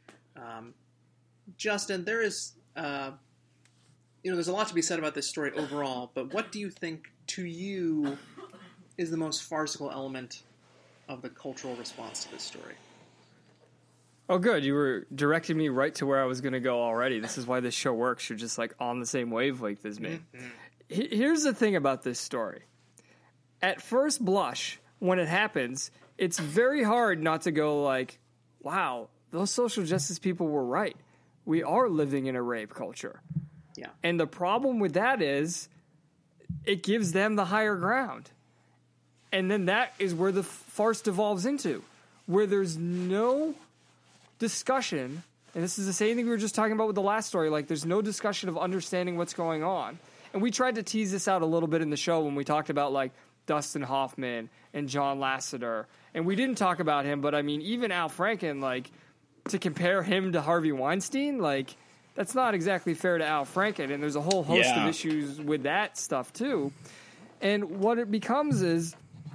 Justin, there is, there's a lot to be said about this story overall, but what do you think, to you, is the most farcical element of the cultural response to this story? Oh, good. You were directing me right to where I was going to go already. This is why this show works. You're just like on the same wavelength as me. Mm-hmm. Here's the thing about this story. At first blush, when it happens, it's very hard not to go like, wow, those social justice people were right. We are living in a rape culture. Yeah. And the problem with that is it gives them the higher ground. And then that is where the farce devolves into, where there's no discussion, and this is the same thing we were just talking about with the last story, like there's no discussion of understanding what's going on. And we tried to tease this out a little bit in the show when we talked about like Dustin Hoffman and John Lasseter. And we didn't talk about him, but I mean, even Al Franken, like, to compare him to Harvey Weinstein, like, that's not exactly fair to Al Franken. And there's a whole host of issues with that stuff, too. And what it becomes is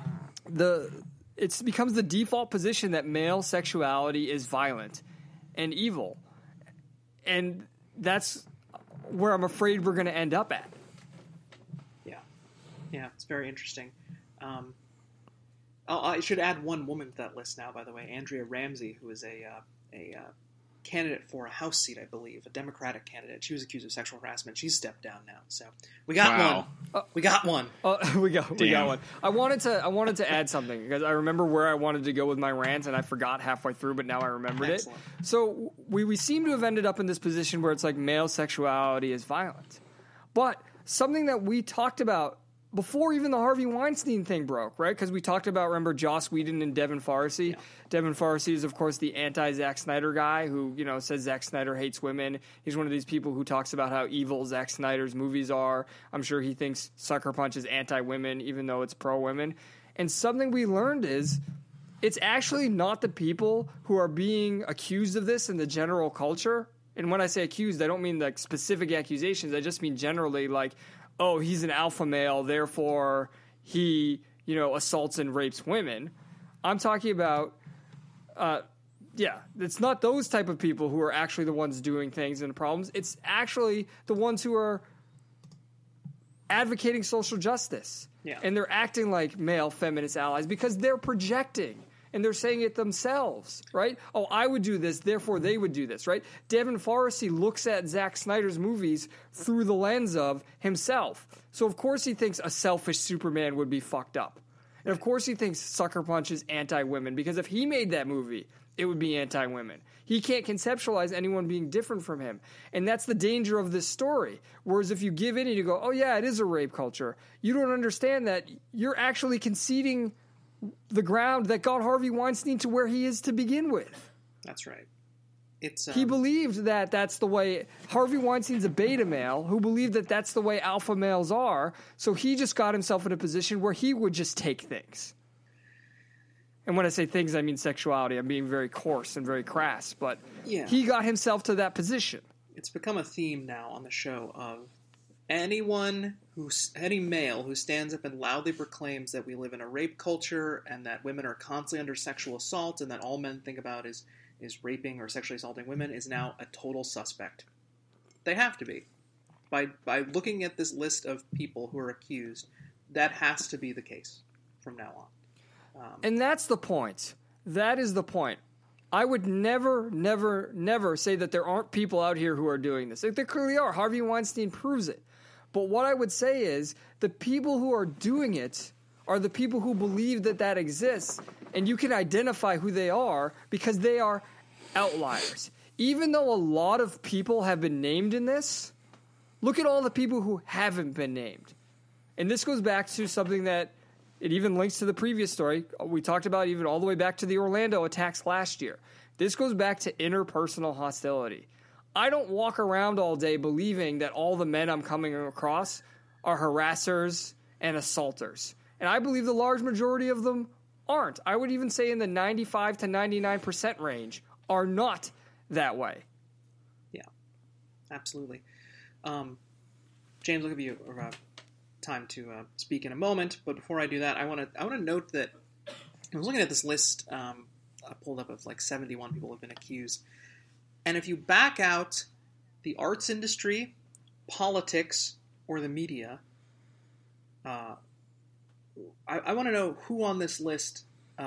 it becomes the default position that male sexuality is violent and evil. And that's where I'm afraid we're going to end up at. Yeah, it's very interesting. I should add one woman to that list now, by the way, Andrea Ramsey, who is a candidate for a House seat, I believe, a Democratic candidate. She was accused of sexual harassment. She's stepped down now, so we got one. We got one. We got one. I wanted to add something because I remember where I wanted to go with my rant, and I forgot halfway through, but now I remembered it. So we seem to have ended up in this position where it's like male sexuality is violent, but something that we talked about before even the Harvey Weinstein thing broke, right? Because we talked about, remember, Joss Whedon and Devin Farsi. Yeah. Devin Farsi is, of course, the anti-Zack Snyder guy who, you know, says Zack Snyder hates women. He's one of these people who talks about how evil Zack Snyder's movies are. I'm sure he thinks Sucker Punch is anti-women, even though it's pro-women. And something we learned is it's actually not the people who are being accused of this in the general culture. And when I say accused, I don't mean like specific accusations. I just mean generally like, oh, he's an alpha male, therefore he, you know, assaults and rapes women. I'm talking about, it's not those type of people who are actually the ones doing things and the problems. It's actually the ones who are advocating social justice. Yeah. And they're acting like male feminist allies because they're projecting. And they're saying it themselves, right? Oh, I would do this, therefore they would do this, right? Devin Farsi looks at Zack Snyder's movies through the lens of himself. So, of course, he thinks a selfish Superman would be fucked up. And, of course, he thinks Sucker Punch is anti-women because if he made that movie, it would be anti-women. He can't conceptualize anyone being different from him. And that's the danger of this story. Whereas if you give in and you go, oh, yeah, it is a rape culture, you don't understand that you're actually conceding the ground that got Harvey Weinstein to where he is to begin with. That's right. He believed that that's the way. Harvey Weinstein's a beta male who believed that that's the way alpha males are. So he just got himself in a position where he would just take things. And when I say things, I mean sexuality. I'm being very coarse and very crass, but he got himself to that position. It's become a theme now on the show of any male who stands up and loudly proclaims that we live in a rape culture and that women are constantly under sexual assault and that all men think about is raping or sexually assaulting women is now a total suspect. They have to be. By looking at this list of people who are accused, that has to be the case from now on. And that's the point. That is the point. I would never, never, never say that there aren't people out here who are doing this. There clearly are. Harvey Weinstein proves it. But what I would say is the people who are doing it are the people who believe that that exists, and you can identify who they are because they are outliers. Even though a lot of people have been named in this, look at all the people who haven't been named. And this goes back to something that it even links to the previous story. We talked about even all the way back to the Orlando attacks last year. This goes back to interpersonal hostility. I don't walk around all day believing that all the men I'm coming across are harassers and assaulters. And I believe the large majority of them aren't. I would even say in the 95 to 99% range are not that way. Yeah, absolutely. James, I'll give you time to speak in a moment. But before I do that, I want to note that I was looking at this list I pulled up of like 71 people who have been accused. And if you back out the arts industry, politics, or the media, I want to know who on this list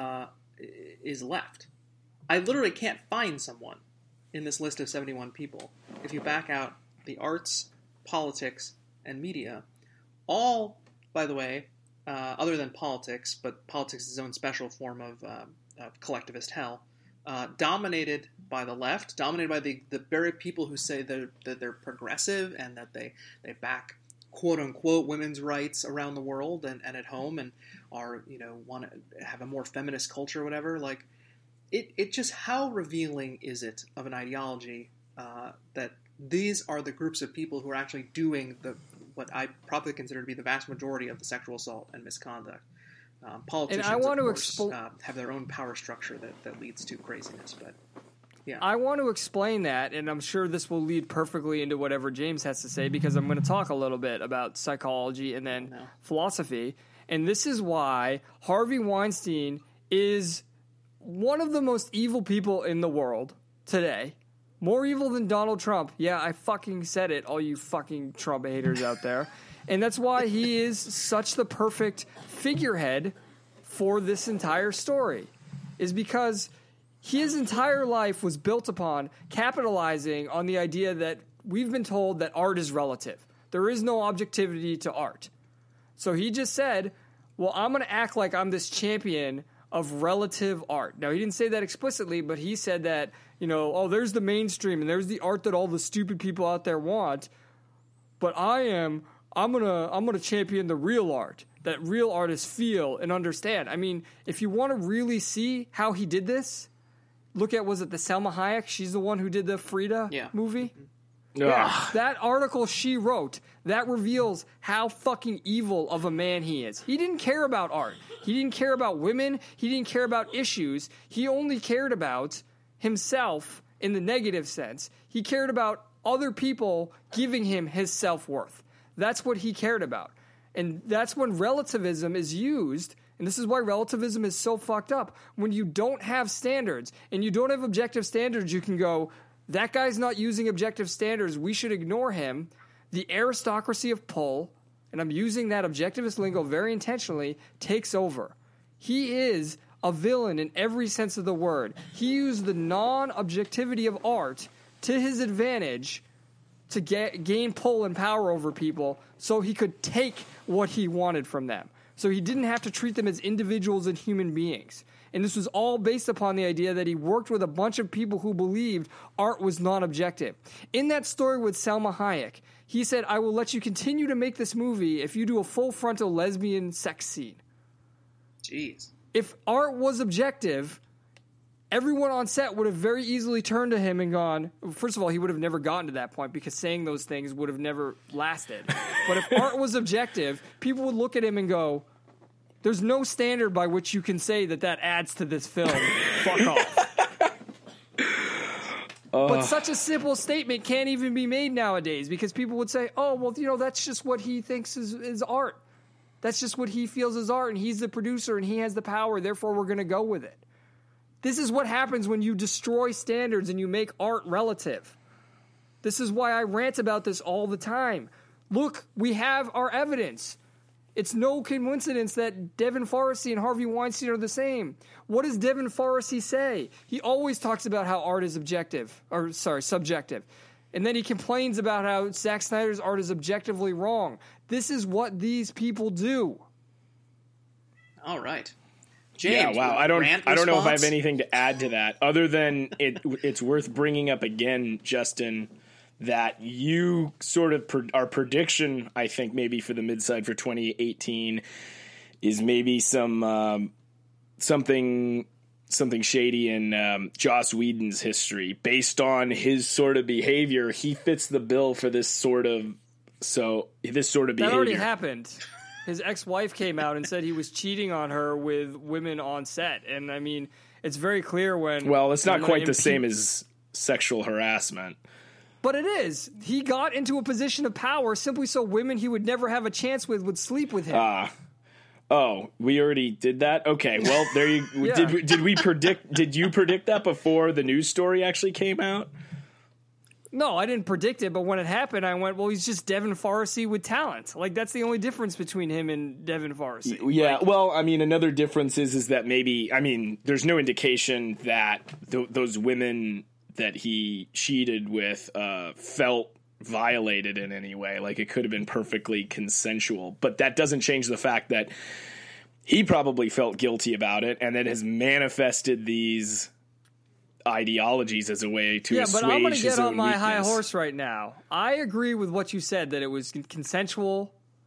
is left. I literally can't find someone in this list of 71 people. If you back out the arts, politics, and media, all, by the way, other than politics, but politics is its own special form of collectivist hell, dominated by the left, dominated by the very people who say that they're progressive and that they back quote-unquote women's rights around the world and at home and are, want to have a more feminist culture or whatever. Like, it just, how revealing is it of an ideology that these are the groups of people who are actually doing what I probably consider to be the vast majority of the sexual assault and misconduct. Politicians, And I want of to course, have their own power structure that leads to craziness, but yeah. I want to explain that, and I'm sure this will lead perfectly into whatever James has to say, because I'm going to talk a little bit about psychology and then philosophy. And this is why Harvey Weinstein is one of the most evil people in the world today. More evil than Donald Trump. Yeah, I fucking said it, all you fucking Trump haters out there. And that's why he is such the perfect figurehead for this entire story, is because his entire life was built upon capitalizing on the idea that we've been told that art is relative. There is no objectivity to art. So he just said, well, I'm going to act like I'm this champion of relative art. Now, he didn't say that explicitly, but he said that, there's the mainstream and there's the art that all the stupid people out there want. But I'm gonna champion the real art that real artists feel and understand. I mean, if you want to really see how he did this, look at, was it the Selma Hayek? She's the one who did the Frida movie. Yeah, that article she wrote, that reveals how fucking evil of a man he is. He didn't care about art. He didn't care about women. He didn't care about issues. He only cared about himself in the negative sense. He cared about other people giving him his self-worth. That's what he cared about. And that's when relativism is used, and this is why relativism is so fucked up. When you don't have standards, and you don't have objective standards, you can go, that guy's not using objective standards, we should ignore him. The aristocracy of pull, and I'm using that objectivist lingo very intentionally, takes over. He is a villain in every sense of the word. He used the non-objectivity of art to his advantage to gain pull and power over people so he could take what he wanted from them. So he didn't have to treat them as individuals and human beings. And this was all based upon the idea that he worked with a bunch of people who believed art was non-objective. In that story with Selma Hayek, he said, I will let you continue to make this movie if you do a full frontal lesbian sex scene. Jeez. If art was objective, everyone on set would have very easily turned to him and gone, first of all, he would have never gotten to that point because saying those things would have never lasted. But if art was objective, people would look at him and go, there's no standard by which you can say that adds to this film. Fuck off. But such a simple statement can't even be made nowadays because people would say, oh, well, that's just what he thinks is art. That's just what he feels is art, and he's the producer, and he has the power, therefore we're going to go with it. This is what happens when you destroy standards and you make art relative. This is why I rant about this all the time. Look, we have our evidence. It's no coincidence that Devin Forrestry and Harvey Weinstein are the same. What does Devin Forrestry say? He always talks about how art is subjective. And then he complains about how Zack Snyder's art is objectively wrong. This is what these people do. All right. James, yeah, wow. I don't know if I have anything to add to that other than it's worth bringing up again, Justin, that you sort of our prediction, I think, maybe for the Midside for 2018 is maybe something shady in Joss Whedon's history. Based on his sort of behavior, he fits the bill for this sort of behavior. That already happened. His ex-wife came out and said he was cheating on her with women on set. And, I mean, it's very clear when... Well, it's not quite the same as sexual harassment. But it is. He got into a position of power simply so women he would never have a chance with would sleep with him. Oh, we already did that? Okay, well, there you... Yeah. Did you predict that before the news story actually came out? No, I didn't predict it, but when it happened, I went, well, he's just Devin Forrestry with talent. Like, that's the only difference between him and Devin Forrestry. Yeah, well, I mean, another difference is that maybe, I mean, there's no indication that those women that he cheated with felt violated in any way. Like, it could have been perfectly consensual. But that doesn't change the fact that he probably felt guilty about it and then has manifested these ideologies as a way to assuage his own weakness. Yeah, but I'm going to get on my high horse right now. I agree with what you said, that it was consensual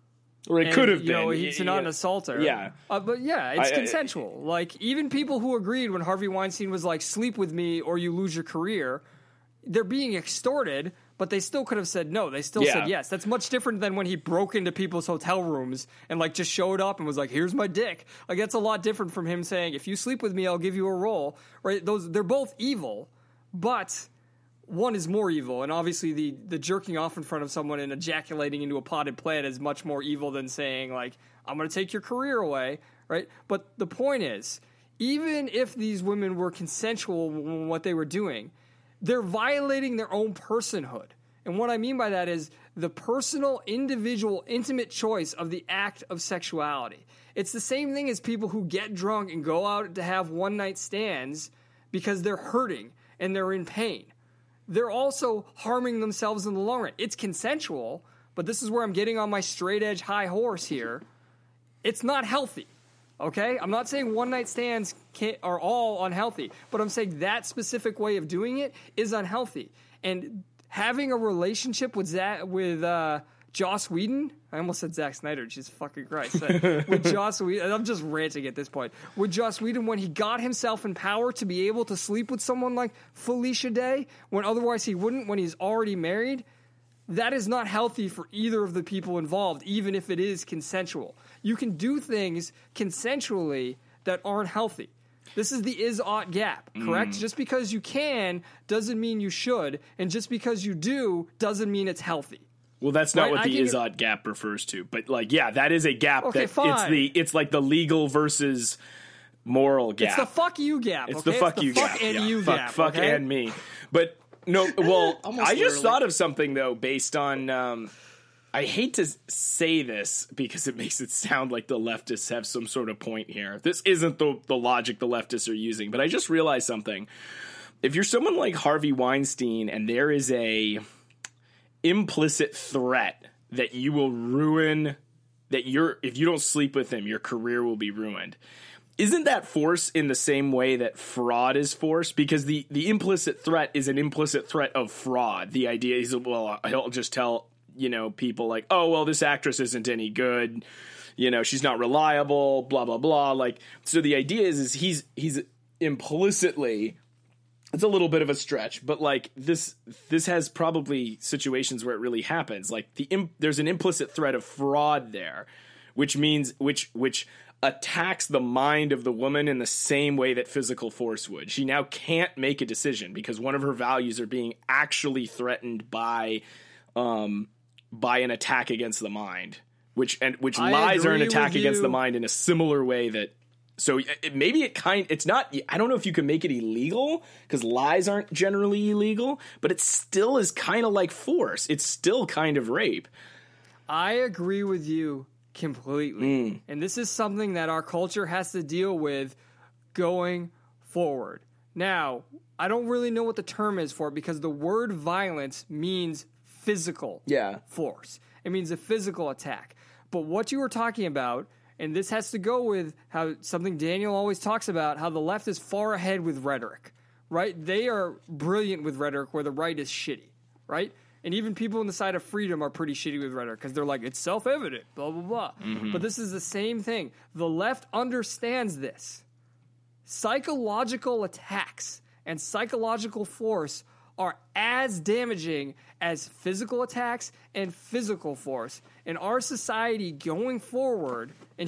Or it could have been. He's not an assaulter. Yeah. But yeah, it's consensual. Like, even people who agreed when Harvey Weinstein was like, sleep with me or you lose your career, they're being extorted, but they still could have said no. They still said yes. That's much different than when he broke into people's hotel rooms and like just showed up and was like, here's my dick. Like, that's a lot different from him saying, if you sleep with me, I'll give you a role. Right? They're both evil, but one is more evil, and obviously the jerking off in front of someone and ejaculating into a potted plant is much more evil than saying, like, I'm going to take your career away, right? But the point is, even if these women were consensual in what they were doing, they're violating their own personhood. And what I mean by that is the personal, individual, intimate choice of the act of sexuality. It's the same thing as people who get drunk and go out to have one-night stands because they're hurting and they're in pain. They're also harming themselves in the long run. It's consensual, but this is where I'm getting on my straight-edge high horse here. It's not healthy, okay? I'm not saying one-night stands are all unhealthy, but I'm saying that specific way of doing it is unhealthy. And having a relationship with Joss Whedon, I almost said Zack Snyder, Jesus fucking Christ. With Joss Whedon, I'm just ranting at this point. With Joss Whedon, when he got himself in power to be able to sleep with someone like Felicia Day, when otherwise he wouldn't, when he's already married, that is not healthy for either of the people involved, even if it is consensual. You can do things consensually that aren't healthy. This is the is-ought gap, correct? Just because you can doesn't mean you should, and just because you do doesn't mean it's healthy. Well, that's not what the is-ought gap refers to. But, like, yeah, that is a gap. Okay, fine. It's like the legal versus moral gap. It's the fuck you gap. It's okay? the fuck you fuck gap. and you fuck, gap. Fuck okay? and me. But, no, well, I just literally. thought of something, though, based on... I hate to say this because it makes it sound like the leftists have some sort of point here. This isn't the logic the leftists are using, but I just realized something. If you're someone like Harvey Weinstein and there is a implicit threat that you will ruin, if you don't sleep with him, your career will be ruined. Isn't that force in the same way that fraud is force? Because the implicit threat is an implicit threat of fraud. The idea is, well, he'll just tell, people like, oh, well, this actress isn't any good. She's not reliable, blah, blah, blah. Like, so the idea is he's implicitly, it's a little bit of a stretch, but like this has probably situations where it really happens. Like there's an implicit threat of fraud there, which means, which attacks the mind of the woman in the same way that physical force would. She now can't make a decision because one of her values are being actually threatened by an attack against the mind, which lies are an attack against the mind in a similar way that. So it's not, I don't know if you can make it illegal because lies aren't generally illegal, but it still is kind of like force. It's still kind of rape. I agree with you completely. And this is something that our culture has to deal with going forward. Now, I don't really know what the term is for it because the word violence means physical force. It means a physical attack. But what you were talking about, and this has to go with how something Daniel always talks about, how the left is far ahead with rhetoric, right? They are brilliant with rhetoric where the right is shitty, right? And even people on the side of freedom are pretty shitty with rhetoric because they're like, it's self-evident, blah, blah, blah. But this is the same thing. The left understands this. Psychological attacks and psychological force are as damaging as physical attacks and physical force. In our society going forward, and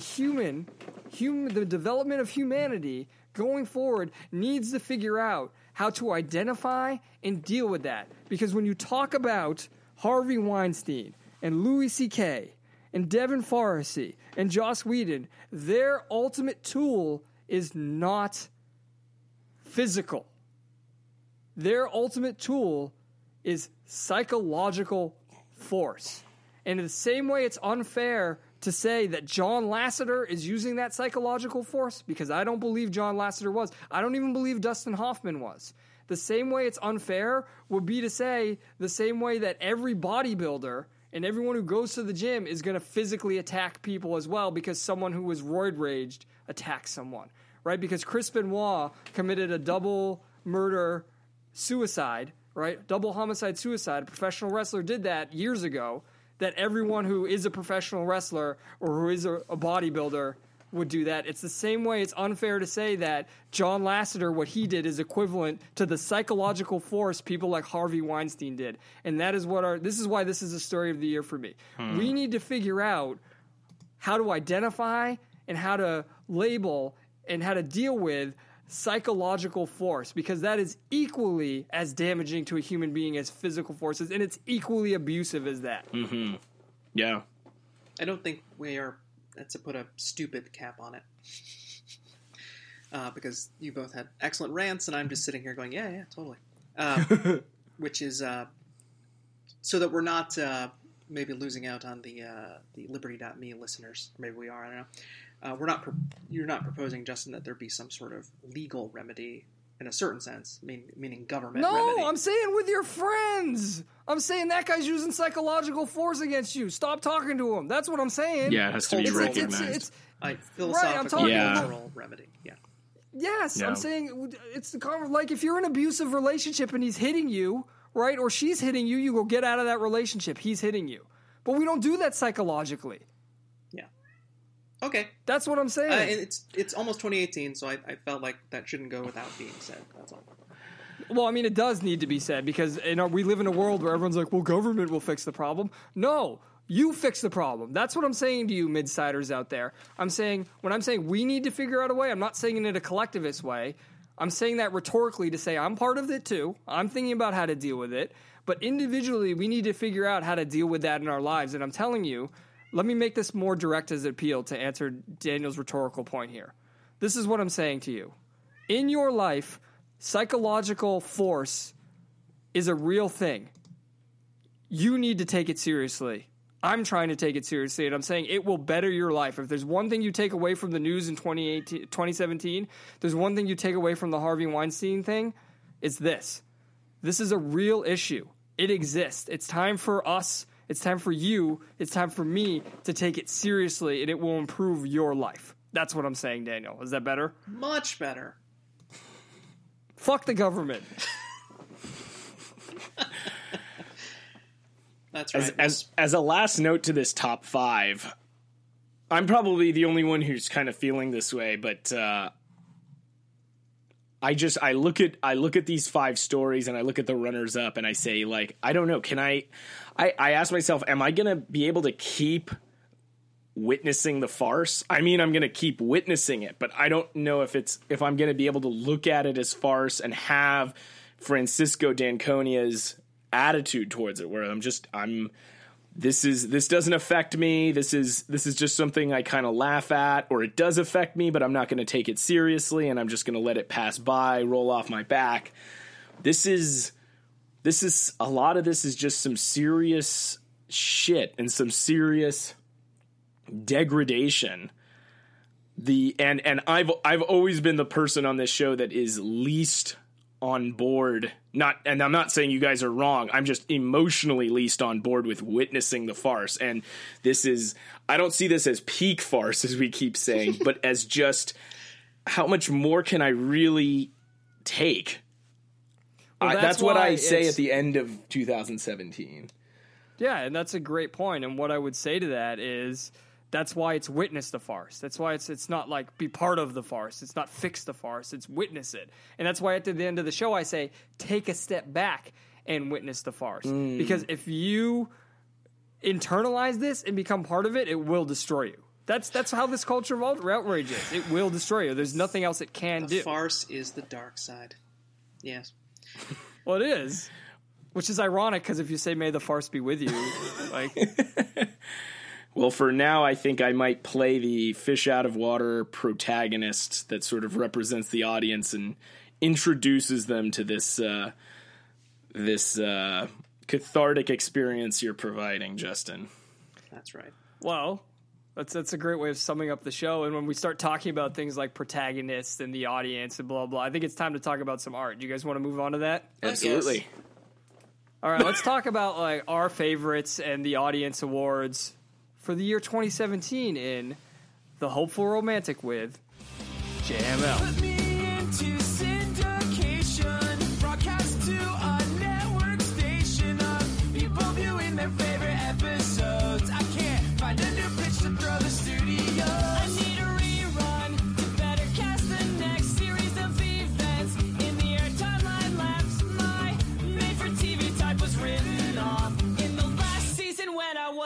the development of humanity going forward needs to figure out how to identify and deal with that. Because when you talk about Harvey Weinstein and Louis C.K. and Devin Forrest and Joss Whedon, their ultimate tool is not physical. Their ultimate tool is psychological force. And in the same way it's unfair to say that John Lasseter is using that psychological force, because I don't believe John Lasseter was. I don't even believe Dustin Hoffman was. The same way it's unfair would be to say the same way that every bodybuilder and everyone who goes to the gym is going to physically attack people as well because someone who was roid raged attacked someone, right? Because Chris Benoit committed a double murder suicide, right? Double homicide suicide. A professional wrestler did that years ago. that everyone who is a professional wrestler or who is a bodybuilder would do that. It's the same way it's unfair to say that John Lasseter, what he did, is equivalent to the psychological force people like Harvey Weinstein did. And that is this is why this is a story of the year for me. We need to figure out how to identify and how to label and how to deal with psychological force, because that is equally as damaging to a human being as physical forces, and it's equally abusive as that. Mm-hmm. Yeah. I don't think we are, to put a stupid cap on it. Because you both had excellent rants, and I'm just sitting here going, yeah, totally. Which is so that we're not maybe losing out on the Liberty.me listeners. Maybe we are, I don't know. You're not proposing, Justin, that there be some sort of legal remedy in a certain sense, meaning government remedy. No, I'm saying with your friends. I'm saying that guy's using psychological force against you. Stop talking to him. That's what I'm saying. Yeah, it has to be recognized. Philosophical, moral remedy. Yeah. Yes, Yeah. I'm saying it's the like if you're in an abusive relationship and he's hitting you, right, or she's hitting you, you go get out of that relationship. He's hitting you. But we don't do that psychologically. Okay, that's what I'm saying. It's almost 2018, so I felt like that shouldn't go without being said. That's all. Well, I mean, it does need to be said because we live in a world where everyone's like, well, government will fix the problem. No, you fix the problem. That's what I'm saying to you mid-siders out there. When I'm saying we need to figure out a way, I'm not saying it in a collectivist way. I'm saying that rhetorically to say I'm part of it too. I'm thinking about how to deal with it. But individually, we need to figure out how to deal with that in our lives. And I'm telling you, let me make this more direct as an appeal to answer Daniel's rhetorical point here. This is what I'm saying to you. In your life, psychological force is a real thing. You need to take it seriously. I'm trying to take it seriously, and I'm saying it will better your life. If there's one thing you take away from the news in 2017, there's one thing you take away from the Harvey Weinstein thing, it's this. This is a real issue. It exists. It's time for us. It's time for you, it's time for me to take it seriously, and it will improve your life. That's what I'm saying, Daniel. Is that better? Much better. Fuck the government. That's right. As a last note to this top 5, I'm probably the only one who's kind of feeling this way, but I look at these 5 stories and I look at the runners up and I say, like, I don't know, I ask myself, am I going to be able to keep witnessing the farce? I mean, I'm going to keep witnessing it, but I don't know if I'm going to be able to look at it as farce and have Francisco D'Anconia's attitude towards it, where this doesn't affect me. This is just something I kind of laugh at, or it does affect me, but I'm not going to take it seriously and I'm just going to let it pass by, roll off my back. This is a lot of this is just some serious shit and some serious degradation. And I've always been the person on this show that is least on board. And I'm not saying you guys are wrong. I'm just emotionally least on board with witnessing the farce. And I don't see this as peak farce, as we keep saying, but as just how much more can I really take? Well, that's what I say at the end of 2017. Yeah, and that's a great point. And what I would say to that is that's why it's witness the farce. That's why it's not like be part of the farce. It's not fix the farce. It's witness it. And that's why at the end of the show I say take a step back and witness the farce. Because if you internalize this and become part of it, it will destroy you. That's how this culture of outrage is. It will destroy you. There's nothing else it can do. The farce is the dark side. Yes. Well, it is. Which is ironic because if you say, may the farce be with you, like... Well, for now, I think I might play the fish out of water protagonist that sort of represents the audience and introduces them to this cathartic experience you're providing, Justin. That's right. Well, that's a great way of summing up the show. And when we start talking about things like protagonists and the audience and blah, blah, I think it's time to talk about some art. Do you guys want to move on to that? Absolutely. All right, let's talk about like our favorites and the audience awards for the year 2017 in The Hopeful Romantic with JML. Put me into syndication, broadcast to a network station of people viewing their favorite episode.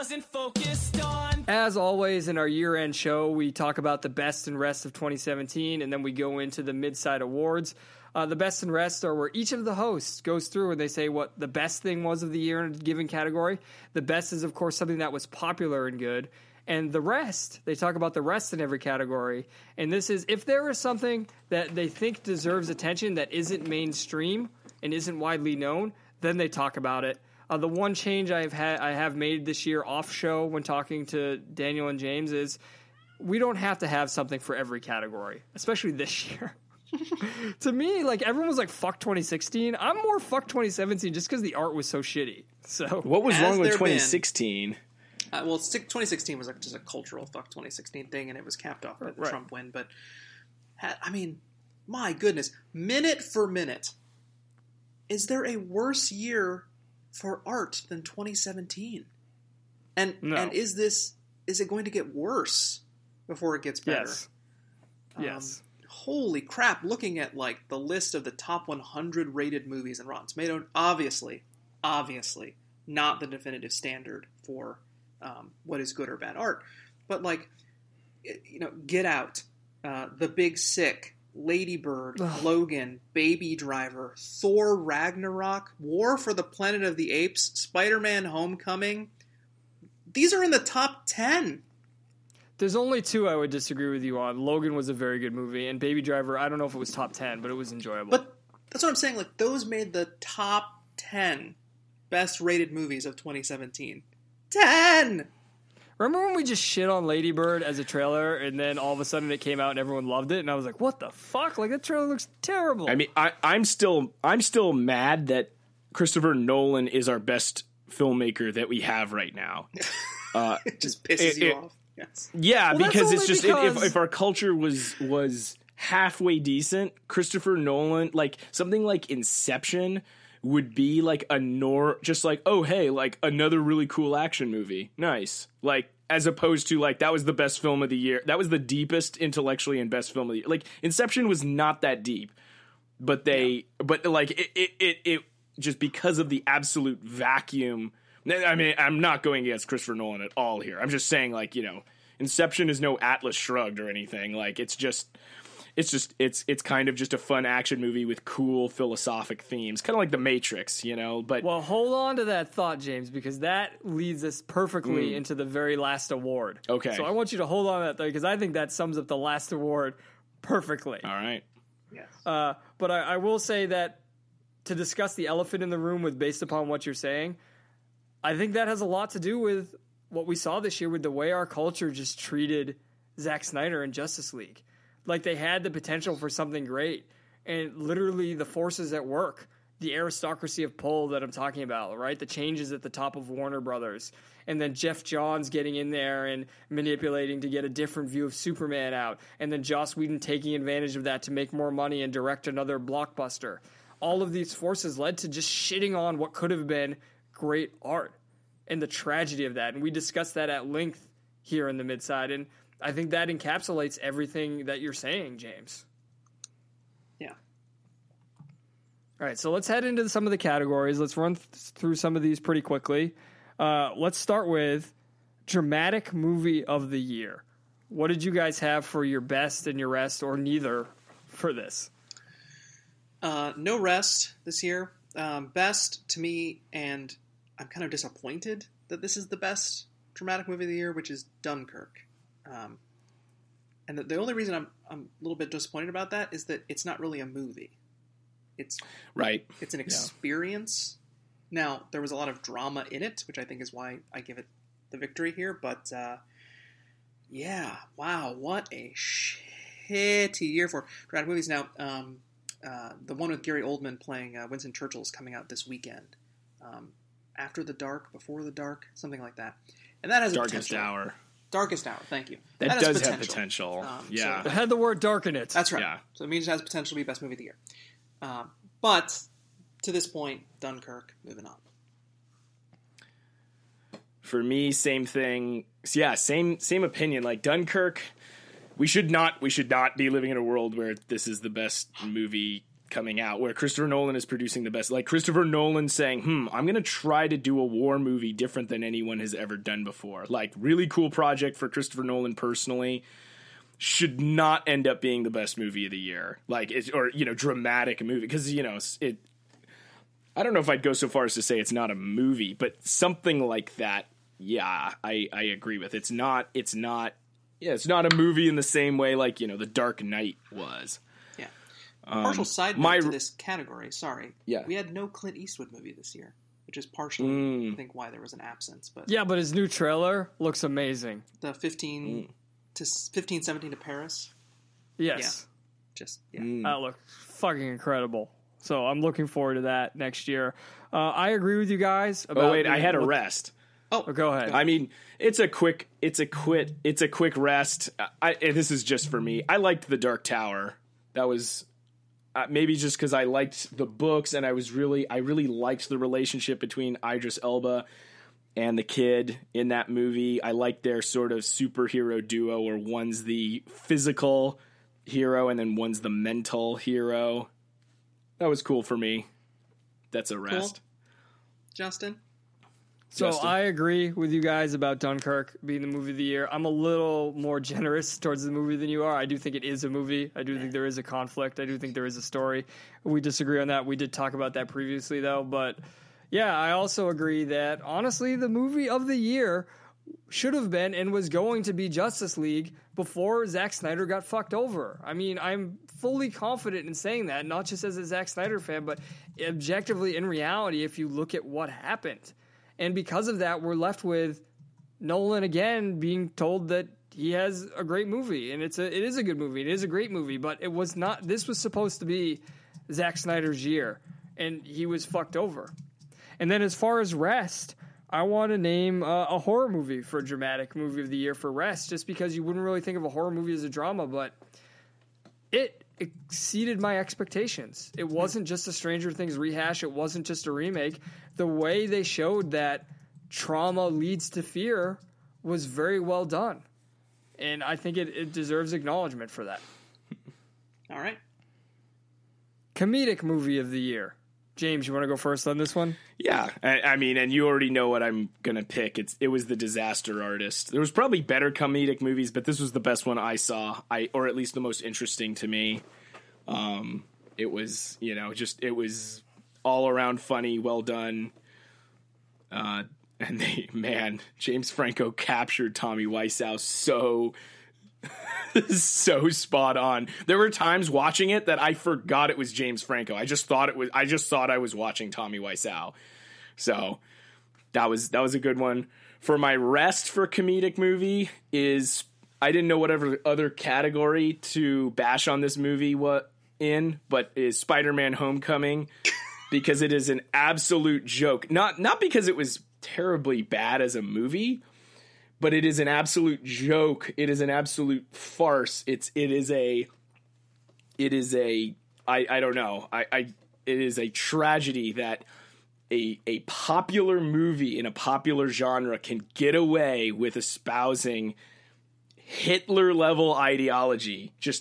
wasn't focused on. As always, in our year-end show, we talk about the best and rest of 2017, and then we go into the mid-side awards. The best and rest are where each of the hosts goes through and they say what the best thing was of the year in a given category. The best is, of course, something that was popular and good. And the rest, they talk about the rest in every category. And this is, if there is something that they think deserves attention that isn't mainstream and isn't widely known, then they talk about it. The one change I have made this year off show when talking to Daniel and James is we don't have to have something for every category, especially this year. To me, like, everyone was like, fuck 2016. I'm more fuck 2017 just because the art was so shitty. So What was wrong with there been- 2016? 2016 was like just a cultural fuck 2016 thing, and it was capped off by the Right. Trump win. But, I mean, my goodness, minute for minute, is there a worse year for art than 2017? And No. and is it going to get worse before it gets better? yes. Yes. Holy crap, looking at like the list of the top 100 rated movies in Rotten Tomatoes, obviously not the definitive standard for what is good or bad art, but like, Get Out, The Big Sick, Lady Bird, Logan, Baby Driver, Thor Ragnarok, War for the Planet of the Apes, Spider-Man Homecoming. These are in the top 10. There's only two I would disagree with you on. Logan was a very good movie, and Baby Driver, I don't know if it was top 10, but it was enjoyable. But that's what I'm saying. Like, those made the top 10 best rated movies of 2017. 10! Remember when we just shit on Lady Bird as a trailer, and then all of a sudden it came out and everyone loved it, and I was like, what the fuck? Like, that trailer looks terrible. I mean, I'm still mad that Christopher Nolan is our best filmmaker that we have right now. It just pisses you off. Yes. Yeah, Well, that's because it's only just because- if our culture was halfway decent, Christopher Nolan, like something like Inception would be like just like, oh hey, like another really cool action movie. Nice. Like, as opposed to like that was the best film of the year. That was the deepest intellectually and best film of the year. Like Inception was not that deep. But but like it just because of the absolute vacuum. I mean, I'm not going against Christopher Nolan at all here. I'm just saying, like, Inception is no Atlas Shrugged or anything. Like, it's kind of just a fun action movie with cool philosophic themes, kind of like The Matrix, But Well, hold on to that thought, James, because that leads us perfectly into the very last award. Okay. So I want you to hold on to that, though, because I think that sums up the last award perfectly. all right, Yes. But I will say that to discuss the elephant in the room based upon what you're saying, I think that has a lot to do with what we saw this year with the way our culture just treated Zack Snyder and Justice League. Like, they had the potential for something great, and literally the forces at work, the aristocracy of pull that I'm talking about, right? The changes at the top of Warner Brothers, and then Jeff Johns getting in there and manipulating to get a different view of Superman out, and then Joss Whedon taking advantage of that to make more money and direct another blockbuster. All of these forces led to just shitting on what could have been great art and the tragedy of that. And we discussed that at length here in the Midside, and I think that encapsulates everything that you're saying, James. Yeah. All right, so let's head into some of the categories. Let's run through some of these pretty quickly. Let's start with Dramatic Movie of the Year. What did you guys have for your best and your rest, or neither, for this? No rest this year. Best to me, and I'm kind of disappointed that this is the best dramatic movie of the year, which is Dunkirk. And the only reason I'm a little bit disappointed about that is that it's not really a movie. It's right. It's an experience. Now, there was a lot of drama in it, which I think is why I give it the victory here. But, yeah, wow, what a shitty year for dramatic movies. Now, the one with Gary Oldman playing Winston Churchill is coming out this weekend. After the Dark, Before the Dark, something like that. And that has Darkest potential. Hour. Darkest Hour, thank you. That has does have potential. Yeah. It had the word dark in it. That's right. Yeah. So it means it has potential to be best movie of the year. But to this point, Dunkirk, moving on. For me, same thing. Yeah, same opinion. Like Dunkirk, we should not be living in a world where this is the best movie coming out, where Christopher Nolan is producing the best. Like Christopher Nolan saying, I'm going to try to do a war movie different than anyone has ever done before. Like, really cool project for Christopher Nolan personally. Should not end up being the best movie of the year. Like, dramatic movie. Because, I don't know if I'd go so far as to say it's not a movie, but something like that, yeah, I agree with. It's not a movie in the same way like, The Dark Knight was. Partial side note to this category, sorry. Yeah. We had no Clint Eastwood movie this year, which is partially, I think, why there was an absence. But yeah, but his new trailer looks amazing. The 15-17 to Paris? Yes. Yeah. That looked fucking incredible. So I'm looking forward to that next year. I agree with you guys about... I had a rest. Oh, go ahead. I mean, it's a quick rest. This is just for me. I liked The Dark Tower. That was... maybe just because I liked the books and I really liked the relationship between Idris Elba and the kid in that movie. I liked their sort of superhero duo where one's the physical hero and then one's the mental hero. That was cool for me. That's a rest. Cool. Justin? So I agree with you guys about Dunkirk being the movie of the year. I'm a little more generous towards the movie than you are. I do think it is a movie. I do think there is a conflict. I do think there is a story. We disagree on that. We did talk about that previously, though. But, yeah, I also agree that, honestly, the movie of the year should have been and was going to be Justice League before Zack Snyder got fucked over. I mean, I'm fully confident in saying that, not just as a Zack Snyder fan, but objectively in reality if you look at what happened. And because of that, we're left with Nolan again being told that he has a great movie, and it is a good movie. It is a great movie, but it was not. This was supposed to be Zack Snyder's year, and he was fucked over. And then as far as Rest, I want to name a horror movie for dramatic movie of the year for Rest, just because you wouldn't really think of a horror movie as a drama, but it exceeded my expectations. It wasn't just a Stranger Things rehash. It wasn't just a remake. The way they showed that trauma leads to fear was very well done. And I think it deserves acknowledgement for that. All right. Comedic movie of the year. James, you want to go first on this one? Yeah. I mean, and you already know what I'm going to pick. It was The Disaster Artist. There was probably better comedic movies, but this was the best one I saw, or at least the most interesting to me. It was, it was all around funny, well done. And James Franco captured Tommy Wiseau so spot on. There were times watching it that I forgot it was James Franco. I just thought I was watching Tommy Wiseau. So that was a good one. For my rest for comedic movie is, I didn't know whatever other category to bash on this movie but is Spider-Man Homecoming, because it is an absolute joke. Not because it was terribly bad as a movie, but it is an absolute joke. It is an absolute farce. It is a tragedy that a popular movie in a popular genre can get away with espousing Hitler level ideology just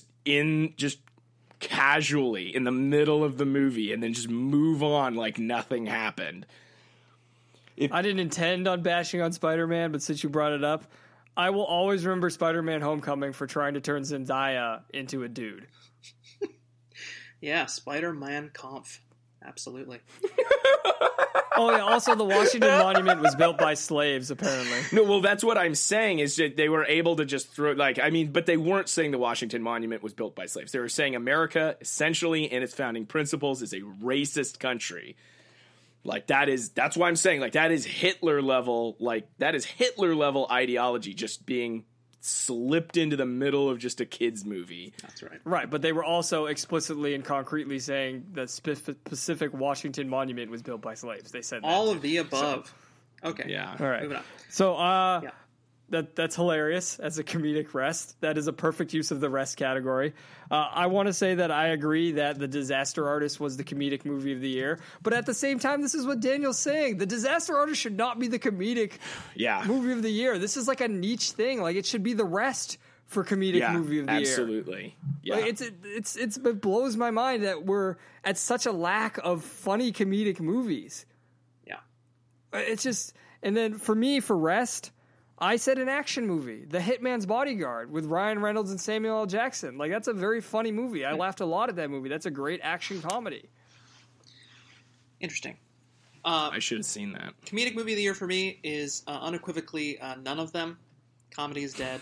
casually in the middle of the movie and then just move on like nothing happened. I didn't intend on bashing on Spider-Man, but since you brought it up, I will always remember Spider-Man Homecoming for trying to turn Zendaya into a dude. Yeah, Spider-Man Kampf. Absolutely. Oh, yeah, also the Washington Monument was built by slaves, apparently. No, well, that's what I'm saying, is that they were able to just throw, but they weren't saying the Washington Monument was built by slaves. They were saying America, essentially, in its founding principles, is a racist country. That's why I'm saying, that is Hitler level, ideology just being slipped into the middle of just a kid's movie. That's right. Right, but they were also explicitly and concretely saying the Pacific Washington Monument was built by slaves. They said that. All of the above. Okay. Yeah. All right. Moving on. So, that's hilarious as a comedic rest. That is a perfect use of the rest category. I want to say that I agree that The Disaster Artist was the comedic movie of the year. But at the same time, this is what Daniel's saying. The Disaster Artist should not be the comedic movie of the year. This is like a niche thing. Like, it should be The Rest for comedic movie of the year. Absolutely. Yeah. Like, it blows my mind that we're at such a lack of funny comedic movies. Yeah. It's just, and then for me, for rest, I said an action movie, The Hitman's Bodyguard with Ryan Reynolds and Samuel L. Jackson. Like, that's a very funny movie. I laughed a lot at that movie. That's a great action comedy. Interesting. I should have seen that. Comedic movie of the year for me is unequivocally none of them. Comedy is dead.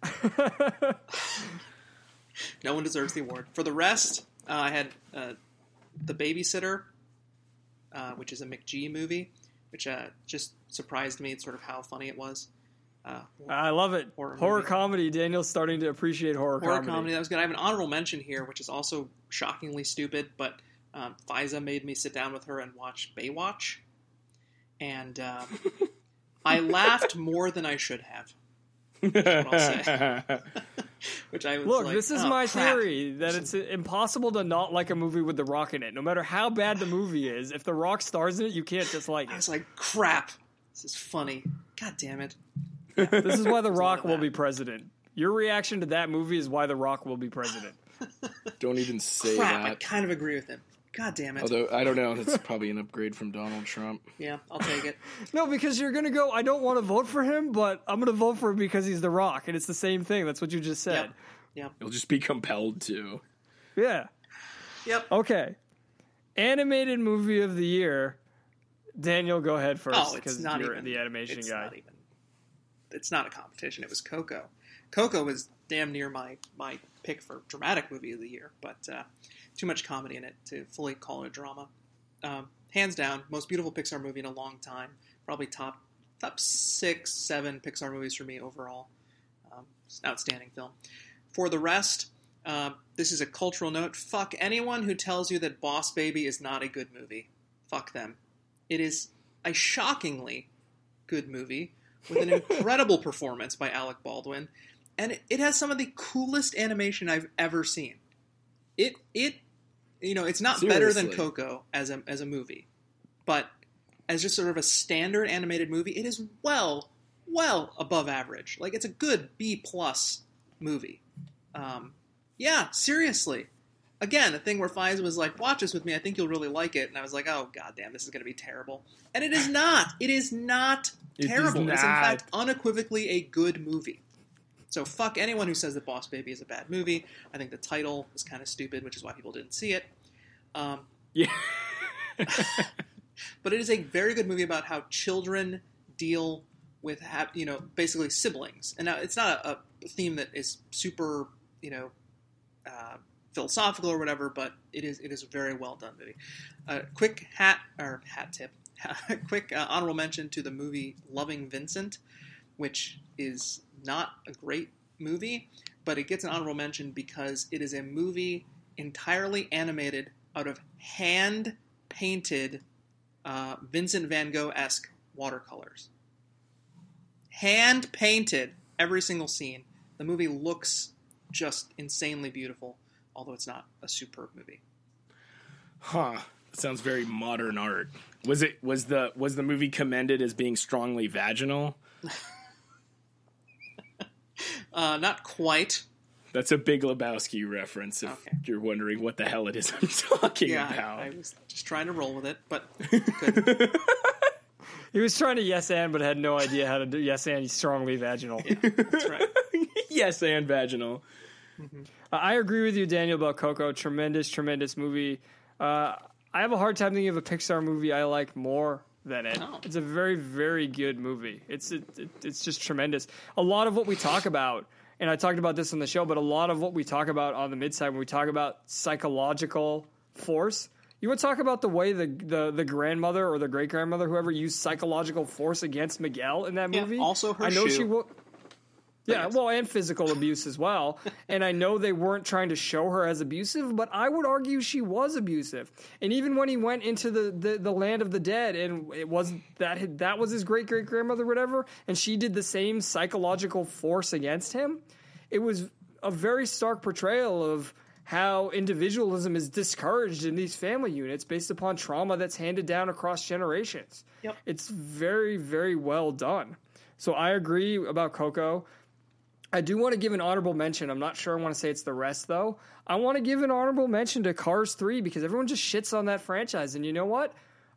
No one deserves the award. For the rest, I had The Babysitter, which is a McG movie, which just surprised me. It's sort of how funny it was. I love it. Horror comedy. Daniel's starting to appreciate horror comedy. That was good. I have an honorable mention here, which is also shockingly stupid, but Faiza made me sit down with her and watch Baywatch. And I laughed more than I should have. Is what I'll say. Which I was Look, like, this is my theory that it's impossible to not like a movie with The Rock in it. No matter how bad the movie is, if The Rock stars in it, you can't dislike I it. was like, crap. This is funny. God damn it. This is why The Rock will be president. Your reaction to that movie is why The Rock will be president. Don't even say Crap, I that. kind of agree with him. God damn it. Although, I don't know. That's probably an upgrade from Donald Trump. Yeah, I'll take it. No, because you're going to go, I don't want to vote for him, but I'm going to vote for him because he's The Rock. And it's the same thing. That's what you just said. Yep. You'll just be compelled to. Yeah. Yep. Okay. Animated movie of the year. Daniel, go ahead first. Oh, it's not you're even the animation guy. It's not a competition. It was Coco. Coco was damn near my pick for dramatic movie of the year, but too much comedy in it to fully call it a drama. Hands down, most beautiful Pixar movie in a long time. Probably top 6, 7 Pixar movies for me overall. It's an outstanding film. For the rest, this is a cultural note. Fuck anyone who tells you that Boss Baby is not a good movie. Fuck them. It is a shockingly good movie with an incredible performance by Alec Baldwin, and it has some of the coolest animation I've ever seen. It's not better than Coco as a movie, but as just sort of a standard animated movie, it is well above average. Like, it's a good B+ movie. Yeah, seriously. Again, a thing where Faiza was like, watch this with me, I think you'll really like it. And I was like, oh, goddamn, this is going to be terrible. And it is not. It is not terrible. It is, in fact, unequivocally a good movie. So fuck anyone who says that Boss Baby is a bad movie. I think the title is kind of stupid, which is why people didn't see it. Yeah. But it is a very good movie about how children deal with, basically siblings. And now it's not a theme that is super, philosophical or whatever, but it is a very well done movie. Quick hat tip. Quick honorable mention to the movie Loving Vincent, which is not a great movie, but it gets an honorable mention because it is a movie entirely animated out of hand-painted Vincent van Gogh-esque watercolors. Hand-painted, every single scene. The movie looks just insanely beautiful, although it's not a superb movie. Huh. That sounds very modern art. Was the movie commended as being strongly vaginal? Not quite. That's a Big Lebowski reference, if you're wondering what the hell it is I'm talking about. I was just trying to roll with it, but couldn't. He was trying to yes and, but had no idea how to do yes and strongly vaginal. Yeah, that's right. Yes and vaginal. Mm-hmm. I agree with you, Daniel, about Coco. Tremendous movie. I have a hard time thinking of a Pixar movie I like more than it. Oh. It's a very, very good movie. It's just tremendous. A lot of what we talk about, and I talked about this on the show, but a lot of what we talk about on the Midside when we talk about psychological force, you would talk about the way the grandmother or the great grandmother, whoever, used psychological force against Miguel in that movie. Yeah, also her I know shoe. she will. Yeah, well, and physical abuse as well. And I know they weren't trying to show her as abusive, but I would argue she was abusive. And even when he went into the land of the dead, and it wasn't that was his great-great-grandmother or whatever, and she did the same psychological force against him, it was a very stark portrayal of how individualism is discouraged in these family units based upon trauma that's handed down across generations. Yep. It's very, very well done. So I agree about Coco. I do want to give an honorable mention. I'm not sure I want to say it's the rest, though. I want to give an honorable mention to Cars 3 because everyone just shits on that franchise. And you know what?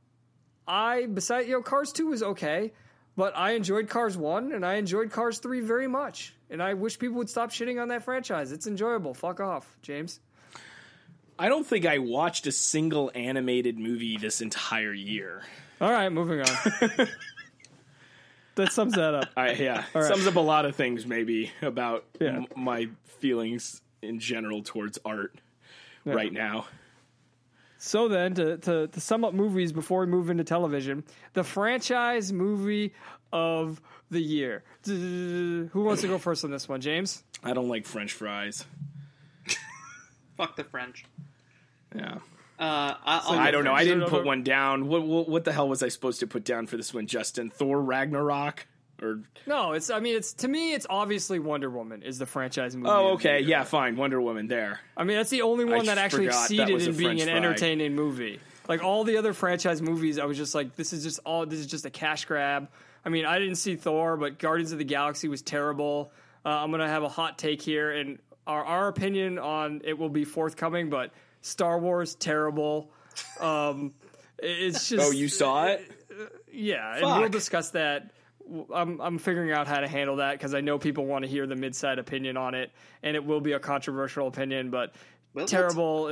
Cars 2 was okay, but I enjoyed Cars 1 and I enjoyed Cars 3 very much. And I wish people would stop shitting on that franchise. It's enjoyable. Fuck off, James. I don't think I watched a single animated movie this entire year. All right, moving on. That sums that up. Yeah, All right. Sums up a lot of things maybe about Yeah. my feelings in general towards art right now. So then, to sum up movies before we move into television, the franchise movie of the year. Who wants to go first on this one, James? I don't like French fries. Fuck the French. Yeah. I don't know. I didn't put over- one down. What the hell was I supposed to put down for this one, Justin? Thor Ragnarok? Or No, to me, it's obviously Wonder Woman is the franchise movie. oh, of the okay, year. yeah, fine. Wonder Woman there. I mean, that's the only one that actually forgot that succeeded was a in being French an fry. entertaining movie. Like all the other franchise movies, I was just like, this is just a cash grab. I mean, I didn't see Thor, but Guardians of the Galaxy was terrible. I'm gonna have a hot take here, and our opinion on it will be forthcoming. But Star Wars, terrible. It's just. Oh, you saw it? Yeah, and Fuck. we'll discuss that. I'm figuring out how to handle that because I know people want to hear the mid-side opinion on it, and it will be a controversial opinion, but Well, terrible.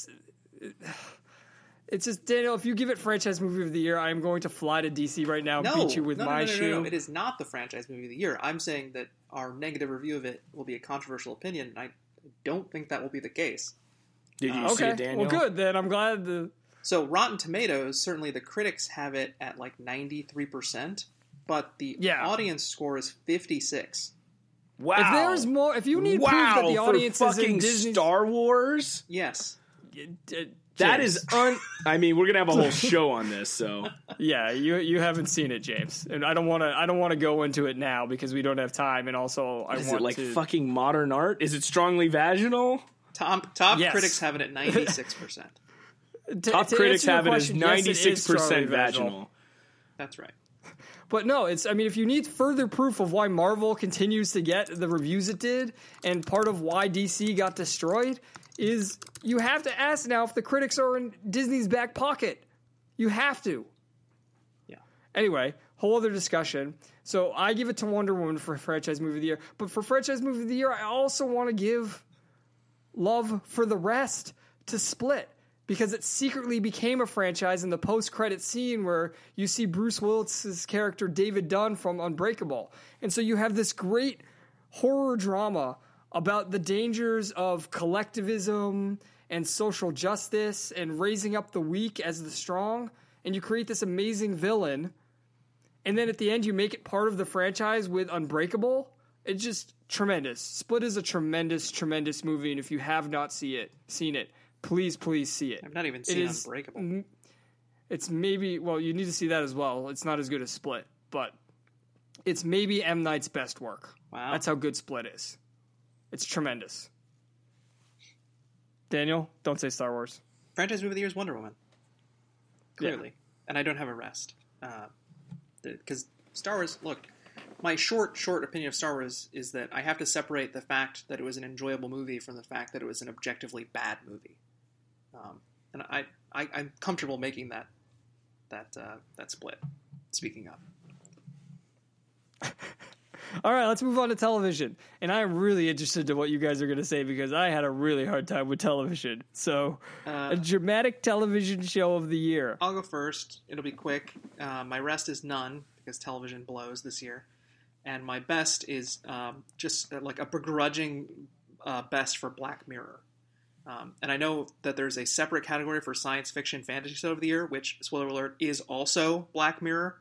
It's just, Daniel, if you give it franchise movie of the year, I'm going to fly to DC right now and beat you with my shoe. No. It is not the franchise movie of the year. I'm saying that our negative review of it will be a controversial opinion, and I don't think that will be the case. Did you see Okay, it, Daniel? well, good. Then I'm glad So Rotten Tomatoes, certainly the critics have it at like 93%, but the audience score is 56. Wow. If there's more, if you need proof that the audience for is in fucking Disney, Star Wars? Yes. That James. is I mean, we're gonna have a whole show on this, so Yeah, you haven't seen it, James, and I don't want to go into it now because we don't have time, and also I is want it like to. fucking modern art? Is it strongly vaginal? Top Yes. critics have it at 96%. Top to critics answer your have it as question, yes, it is 96% strongly vaginal. That's right. But no, if you need further proof of why Marvel continues to get the reviews it did, and part of why DC got destroyed, is you have to ask now if the critics are in Disney's back pocket. You have to. Yeah. Anyway, whole other discussion. So I give it to Wonder Woman for franchise movie of the year. But for franchise movie of the year, I also want to give love for the rest to Split. Because it secretly became a franchise in the post-credit scene where you see Bruce Willis's character David Dunn from Unbreakable. And so you have this great horror drama about the dangers of collectivism and social justice and raising up the weak as the strong. And you create this amazing villain. And then at the end you make it part of the franchise with Unbreakable. It's just tremendous. Split is a tremendous, tremendous movie. And if you have not seen it, please see it. I've not even seen Unbreakable. It's maybe, well, you need to see that as well. It's not as good as Split, but it's maybe M. Night's best work. Wow. That's how good Split is. It's tremendous. Daniel, don't say Star Wars. Franchise movie of the year is Wonder Woman. Clearly. And I don't have a rest. Because Star Wars, look, my short opinion of Star Wars is that I have to separate the fact that it was an enjoyable movie from the fact that it was an objectively bad movie. And I'm comfortable making that split. Speaking of. All right, let's move on to television. And I'm really interested to what you guys are going to say because I had a really hard time with television. So, a dramatic television show of the year. I'll go first. It'll be quick. My rest is none because television blows this year. And my best is just like a begrudging best for Black Mirror. And I know that there's a separate category for science fiction fantasy show of the year, which, spoiler alert, is also Black Mirror.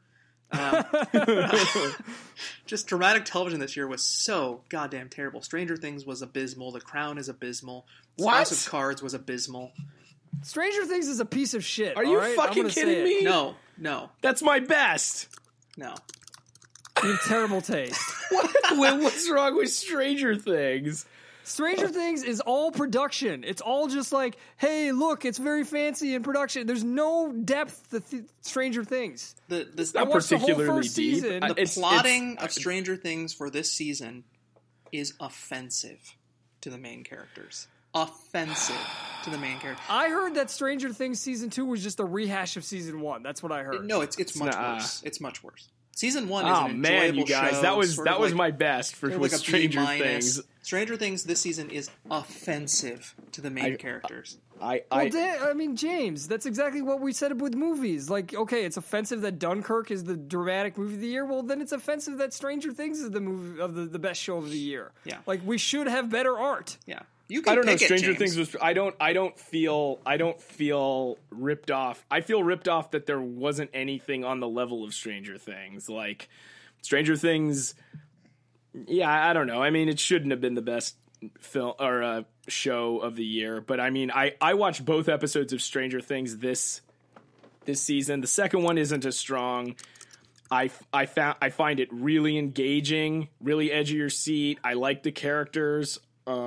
Just dramatic television this year was so goddamn terrible. Stranger Things was abysmal. The Crown is abysmal. What? House of Cards was abysmal. Stranger Things is a piece of shit. Are you all right? I'm fucking gonna say kidding it. me? No. That's my best. No. You have terrible taste. What's wrong with Stranger Things? Stranger Things is all production. It's all just like, hey, look, it's very fancy in production. There's no depth to Stranger Things. The I watched the whole particularly first deep. season. plotting of Stranger Things for this season is offensive to the main characters. Offensive to the main character. I heard that Stranger Things season 2 was just a rehash of season 1. That's what I heard. No, it's much worse. It's much worse. Season 1 is Oh an enjoyable man, you guys, show, that was sort of my best for sort of with like a Stranger B-. Things. Stranger Things this season is offensive to the main characters. I mean, James, that's exactly what we said with movies. Like, okay, it's offensive that Dunkirk is the dramatic movie of the year. Well, then it's offensive that Stranger Things is the movie of the best show of the year. Yeah. Like, we should have better art. Yeah. You can I don't know. pick it, Stranger James. Things was. I don't feel ripped off. I feel ripped off that there wasn't anything on the level of Stranger Things. Like Stranger Things. Yeah, I don't know. I mean, it shouldn't have been the best film or show of the year. But I mean, I watched both episodes of Stranger Things this season. The second one isn't as strong. I find it really engaging, really edge of your seat. I like the characters.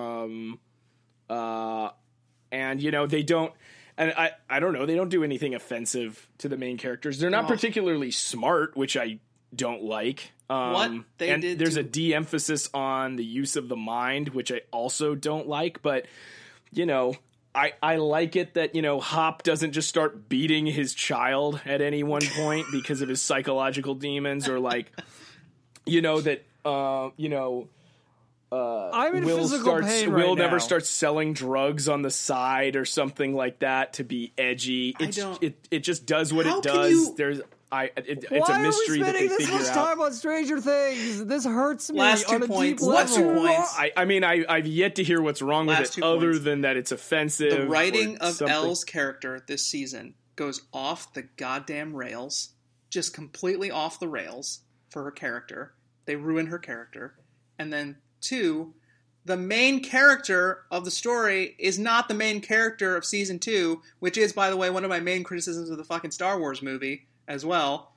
And you know, they don't, and I don't know, they don't do anything offensive to the main characters. They're not particularly smart, which I don't like. What they and did there's to- a de-emphasis on the use of the mind, which I also don't like. But you know, I like it that, you know, Hop doesn't just start beating his child at any one point because of his psychological demons, or like, you know, that you know. I'm in physical pain right Will now. never starts selling drugs on the side or something like that to be edgy. It just does what How it can does. you- It's a mystery Why are we that they spending this figure much out. time on Stranger Things? This hurts me Last 2 on a points. deep What's level. 2 points? I mean, I've yet to hear what's wrong Last with 2 it, other points. than that it's offensive. The writing or of something. Elle's character this season goes off the goddamn rails, just completely off the rails for her character. They ruin her character. And then 2, the main character of the story is not the main character of season 2, which is, by the way, one of my main criticisms of the fucking Star Wars movie as well.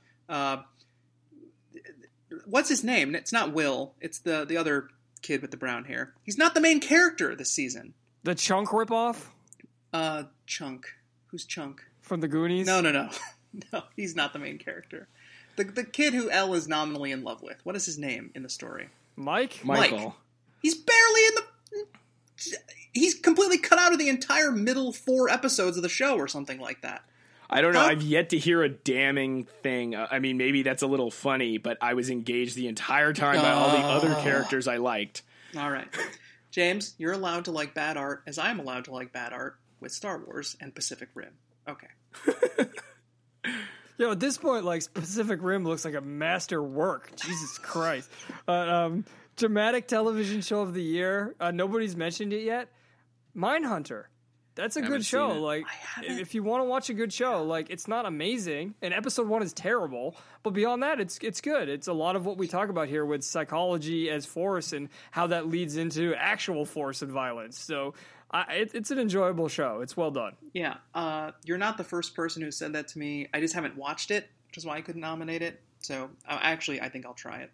What's his name? It's not Will. It's the other kid with the brown hair. He's not the main character this season. The Chunk ripoff Chunk. Who's Chunk? from the Goonies? No. No, he's not the main character. The kid who Elle is nominally in love with. What is his name in the story? Mike? Michael. He's barely in the... He's completely cut out of the entire middle 4 episodes of the show or something like that. I don't know. Huh? I've yet to hear a damning thing. I mean, maybe that's a little funny, but I was engaged the entire time by all the other characters I liked. All right. James, you're allowed to like bad art, as I'm allowed to like bad art with Star Wars and Pacific Rim. Okay. At this point, like, Pacific Rim looks like a master work. Jesus Christ. Dramatic television show of the year. Nobody's mentioned it yet. Mindhunter. That's a Haven't good show. seen it. Like, haven't. if you want to watch a good show, like, it's not amazing, and episode 1 is terrible, but beyond that, it's good. It's a lot of what we talk about here with psychology as force and how that leads into actual force and violence. So, it's an enjoyable show. It's well done. Yeah. You're not the first person who said that to me. I just haven't watched it, which is why I couldn't nominate it. So, I think I'll try it.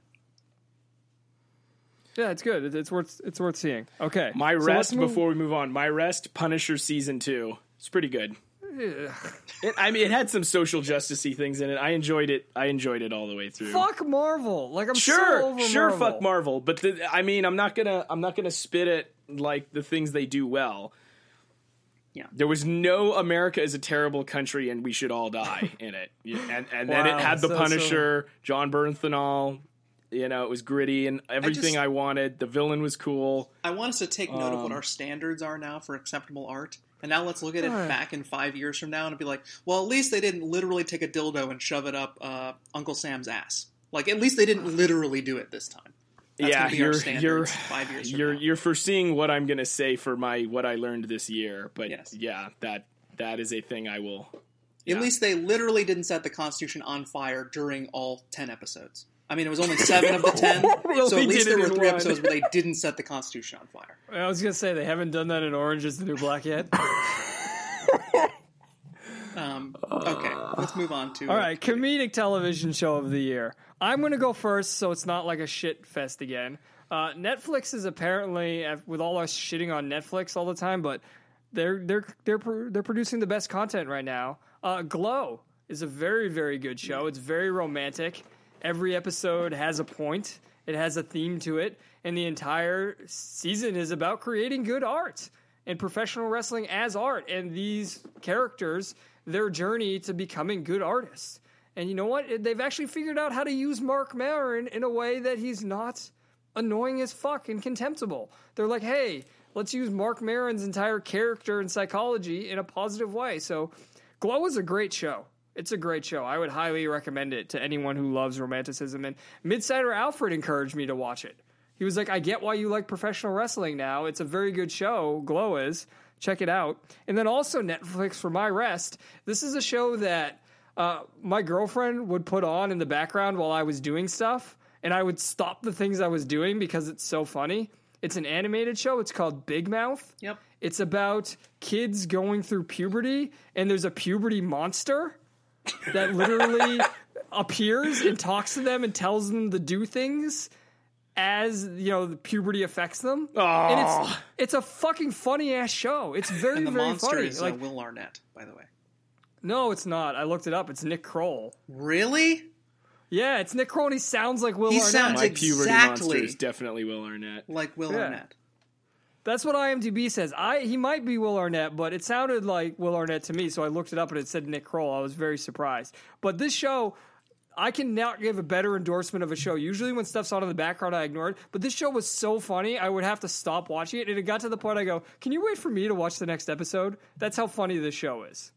Yeah, it's good. It's worth seeing. Okay. My so let's rest, move- before we move on, my rest, Punisher season 2. It's pretty good. It had some social justice-y things in it. I enjoyed it. All the way through. Fuck Marvel. Like, I'm so Sure, over sure. Marvel. Fuck Marvel, but I'm not gonna spit at like the things they do well. Yeah. There was no America is a terrible country and we should all die in it, and then Wow, it had the so- Punisher, John Bernthal. You know, it was gritty and everything I wanted. The villain was cool. I want us to take note of what our standards are now for acceptable art. And now let's look at it Right. back in 5 years from now and be like, well, at least they didn't literally take a dildo and shove it up Uncle Sam's ass. Like, at least they didn't literally do it this time. That's Yeah, gonna be our you're standards 5 years from now. you're foreseeing what I'm gonna say for what I learned this year. But Yes. yeah, that is a thing I will. At least they literally didn't set the Constitution on fire during all 10 episodes. I mean, it was only 7 of the 10, so Only at least did it there were in 3 one. episodes where they didn't set the Constitution on fire. I was gonna say they haven't done that in Orange Is the New Black yet. Okay, let's move on to... All right, comedic television show of the year. I'm gonna go first, so it's not like a shit fest again. Netflix is apparently, with all us shitting on Netflix all the time, but they're producing the best content right now. Glow is a very, very good show. It's very romantic. Every episode has a point, It has a theme to it, and the entire season is about creating good art and professional wrestling as art, and these characters, their journey to becoming good artists. And you know what? They've actually figured out how to use Mark Maron in a way that he's not annoying as fuck and contemptible. They're like, hey, let's use Mark Maron's entire character and psychology in a positive way. So Glow is a great show. It's a great show. I would highly recommend it to anyone who loves romanticism. And Midsider Alfred encouraged me to watch it. He was like, I get why you like professional wrestling now. It's a very good show. Glow is. Check it out. And then also Netflix for my rest. This is a show that my girlfriend would put on in the background while I was doing stuff. And I would stop the things I was doing because it's so funny. It's an animated show. It's called Big Mouth. Yep. It's about kids going through puberty, and there's a puberty monster that literally appears and talks to them and tells them to do things as, you know, the puberty affects them. Oh. And it's a fucking funny ass show. It's very, And the very monster funny. is Like, Will Arnett, by the way. no, it's not. I looked it up. It's Nick Kroll. Really? Yeah, it's Nick Kroll, and he sounds like Will He Arnett. sounds My puberty exactly monster is definitely Will Arnett. like Will Yeah. Arnett. That's what IMDb says. He might be Will Arnett, but it sounded like Will Arnett to me, so I looked it up and it said Nick Kroll. I was very surprised. But this show, I can now give a better endorsement of a show. Usually when stuff's on in the background, I ignore it. But this show was so funny, I would have to stop watching it. And it got to the point I go, can you wait for me to watch the next episode? That's how funny this show is.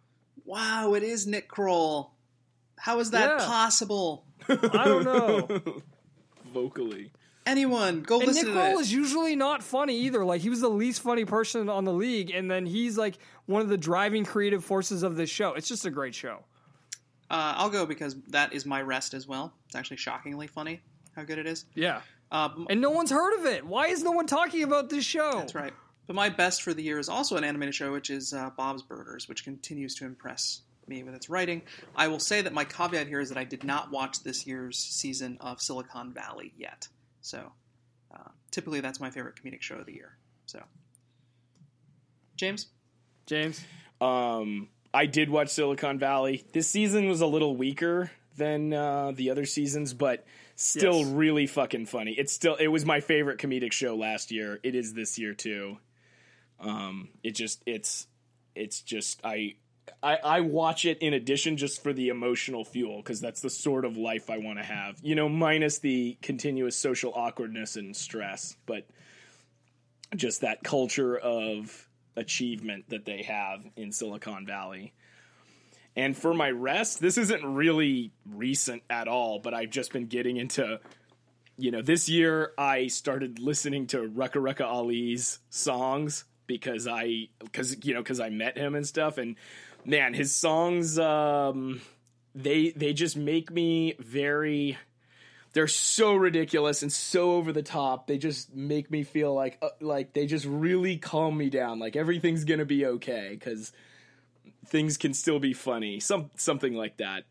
Wow, it is Nick Kroll. How is that Yeah. possible? I don't know. Vocally. Anyone, go And listen Nick to Kroll it. is usually not funny either. Like, he was the least funny person on the league, and then he's like one of the driving creative forces of this show. It's just a great show. I'll go because that is my rest as well. It's actually shockingly funny how good it is. Yeah. And no one's heard of it. Why is no one talking about this show? That's right. But my best for the year is also an animated show, which is Bob's Burgers, which continues to impress me with its writing. I will say that my caveat here is that I did not watch this year's season of Silicon Valley yet. So typically that's my favorite comedic show of the year. So, James? I did watch Silicon Valley. This season was a little weaker than the other seasons, but still really fucking funny. It was my favorite comedic show last year. It is this year too. I watch it in addition just for the emotional fuel, because that's the sort of life I want to have. You know, minus the continuous social awkwardness and stress, but just that culture of achievement that they have in Silicon Valley. And for my rest, this isn't really recent at all, but I've just been getting into, you know, this year I started listening to Rucka Rucka Ali's songs because I met him and stuff. And man, his songs, they just make me they're so ridiculous and so over the top. They just make me feel like they just really calm me down. Like everything's going to be okay because things can still be funny. Something like that.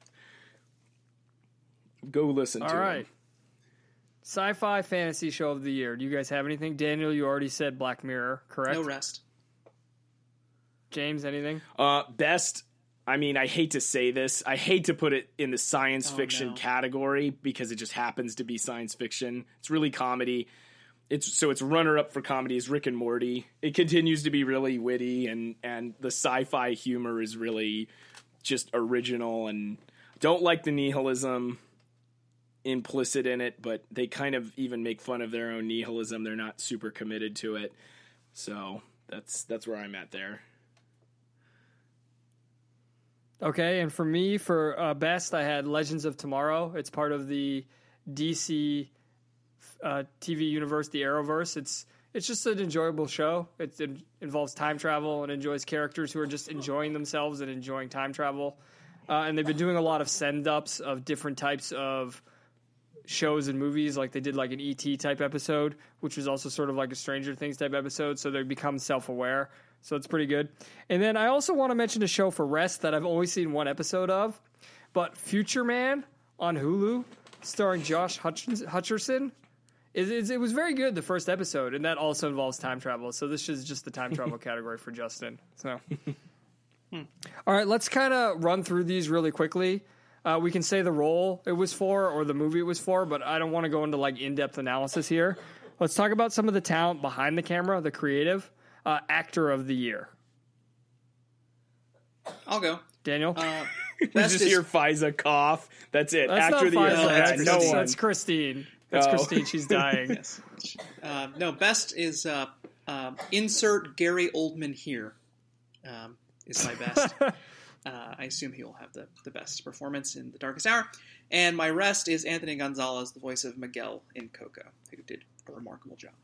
Go listen to All right. him. Sci-fi fantasy show of the year. Do you guys have anything? Daniel, you already said Black Mirror, correct? No rest. James, anything? Best, I mean, I hate to say this. I hate to put it in the science fiction no. category because it just happens to be science fiction. It's really comedy. It's runner-up for comedy is Rick and Morty. It continues to be really witty, and the sci-fi humor is really just original, and don't like the nihilism implicit in it, but they kind of even make fun of their own nihilism. They're not super committed to it. So that's where I'm at there. Okay, and for me, for best, I had Legends of Tomorrow. It's part of the DC TV universe, the Arrowverse. It's just an enjoyable show. It involves time travel and enjoys characters who are just enjoying themselves and enjoying time travel. And they've been doing a lot of send-ups of different types of shows and movies. Like they did like an E.T. type episode, which was also sort of like a Stranger Things type episode. So they become self-aware. So it's pretty good. And then I also want to mention a show for rest that I've only seen one episode of, but Future Man on Hulu, starring Josh Hutcherson. It was very good, the first episode, and that also involves time travel. So this is just the time travel category for Justin. So, all right, let's kind of run through these really quickly. We can say the role it was for or the movie it was for, but I don't want to go into like in-depth analysis here. Let's talk about some of the talent behind the camera, the creative. Actor of the year. I'll go. Daniel? We just hear Faiza cough. That's it. That's Actor of the year. Faiza. That's Christine. That's Christine. She's dying. Yes. No, best is insert Gary Oldman here. Is my best. I assume he will have the best performance in The Darkest Hour. And my rest is Anthony Gonzalez, the voice of Miguel in Coco, who did a remarkable job.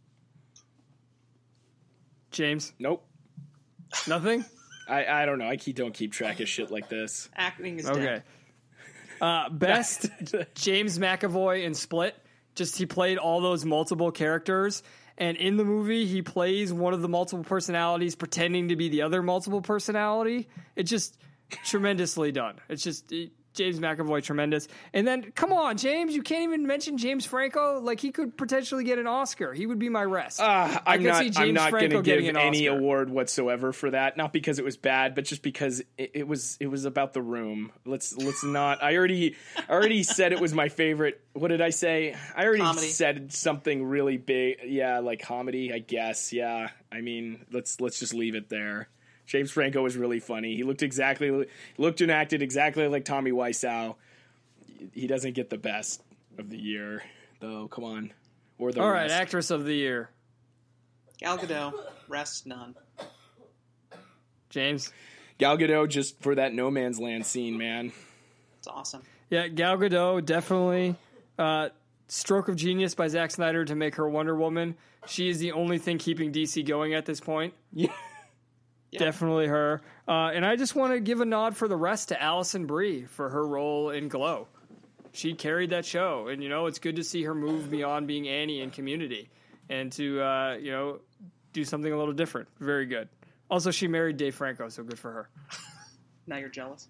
James? Nope. Nothing? I don't know. I don't keep track of shit like this. Acting is Okay. dead. Best James McAvoy in Split. Just he played all those multiple characters. And in the movie, he plays one of the multiple personalities pretending to be the other multiple personality. It's just tremendously done. It's just James McAvoy, tremendous. And then, come on, James, you can't even mention James Franco. Like, he could potentially get an Oscar. He would be my rest. I'm not going to give any Oscar. award whatsoever for that. Not because it was bad, but just because it was about The Room. Let's not. I already said it was my favorite. What did I say? I already Comedy. said something really big. Yeah, like comedy, I guess. Yeah. I mean, let's just leave it there. James Franco was really funny. He looked and acted exactly like Tommy Wiseau. He doesn't get the best of the year, though. Come on. Or the All right, rest. actress of the year. Gal Gadot, rest none. James? Gal Gadot, just for that No Man's Land scene, man. It's awesome. Yeah, Gal Gadot, definitely. Stroke of genius by Zack Snyder to make her Wonder Woman. She is the only thing keeping DC going at this point. Yeah. Definitely her. And I just want to give a nod for the rest to Alison Brie for her role in Glow. She carried that show. And, it's good to see her move beyond being Annie in Community and to, do something a little different. Very good. Also, she married Dave Franco, so good for her. Now you're jealous.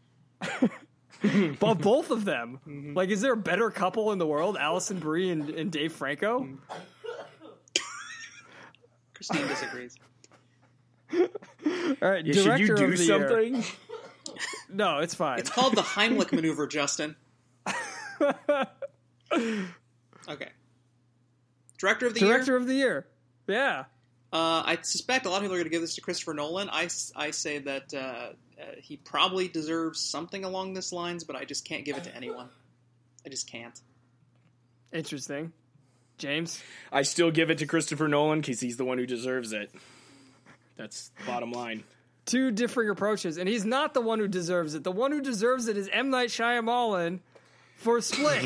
But both of them. Like, is there a better couple in the world? Alison Brie and Dave Franco? Christine disagrees. All right, Yeah, should you director do of the year. something? No, it's fine. It's called the Heimlich maneuver, Justin. Okay. Director of the year? Director of the year. Yeah. I suspect a lot of people are going to give this to Christopher Nolan. I say that he probably deserves something along this lines, but I just can't give it to anyone. I just can't. Interesting. James? I still give it to Christopher Nolan because he's the one who deserves it. That's the bottom line. Two differing approaches, and he's not the one who deserves it. The one who deserves it is M. Night Shyamalan for Split.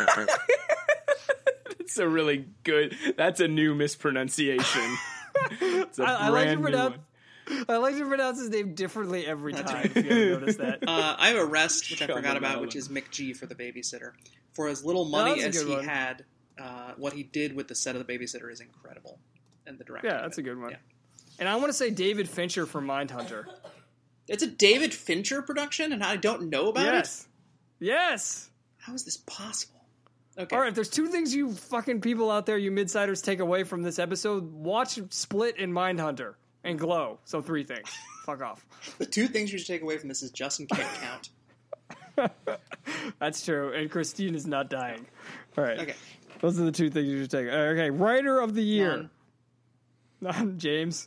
It's a really good. That's a new mispronunciation. It's a I like to brand new pronounce. one. I like to pronounce his name differently every time. If you haven't noticed that. I have a rest, which I forgot about, Shyamalan. which is Mick G for The Babysitter. For as little money that's a as good he one. had, what he did with the set of The Babysitter is incredible. And the director. Yeah, that's a good one. And I want to say David Fincher for Mindhunter. It's a David Fincher production, and I don't know about it? Yes. How is this possible? Okay. All right, if there's two things you fucking people out there, you midsiders, take away from this episode, watch Split and Mindhunter and Glow. So 3 things. Fuck off. The 2 things you should take away from this is Justin can't count. That's true. And Christine is not dying. All right. Okay. Those are the 2 things you should take. Okay. Writer of the year. None. James.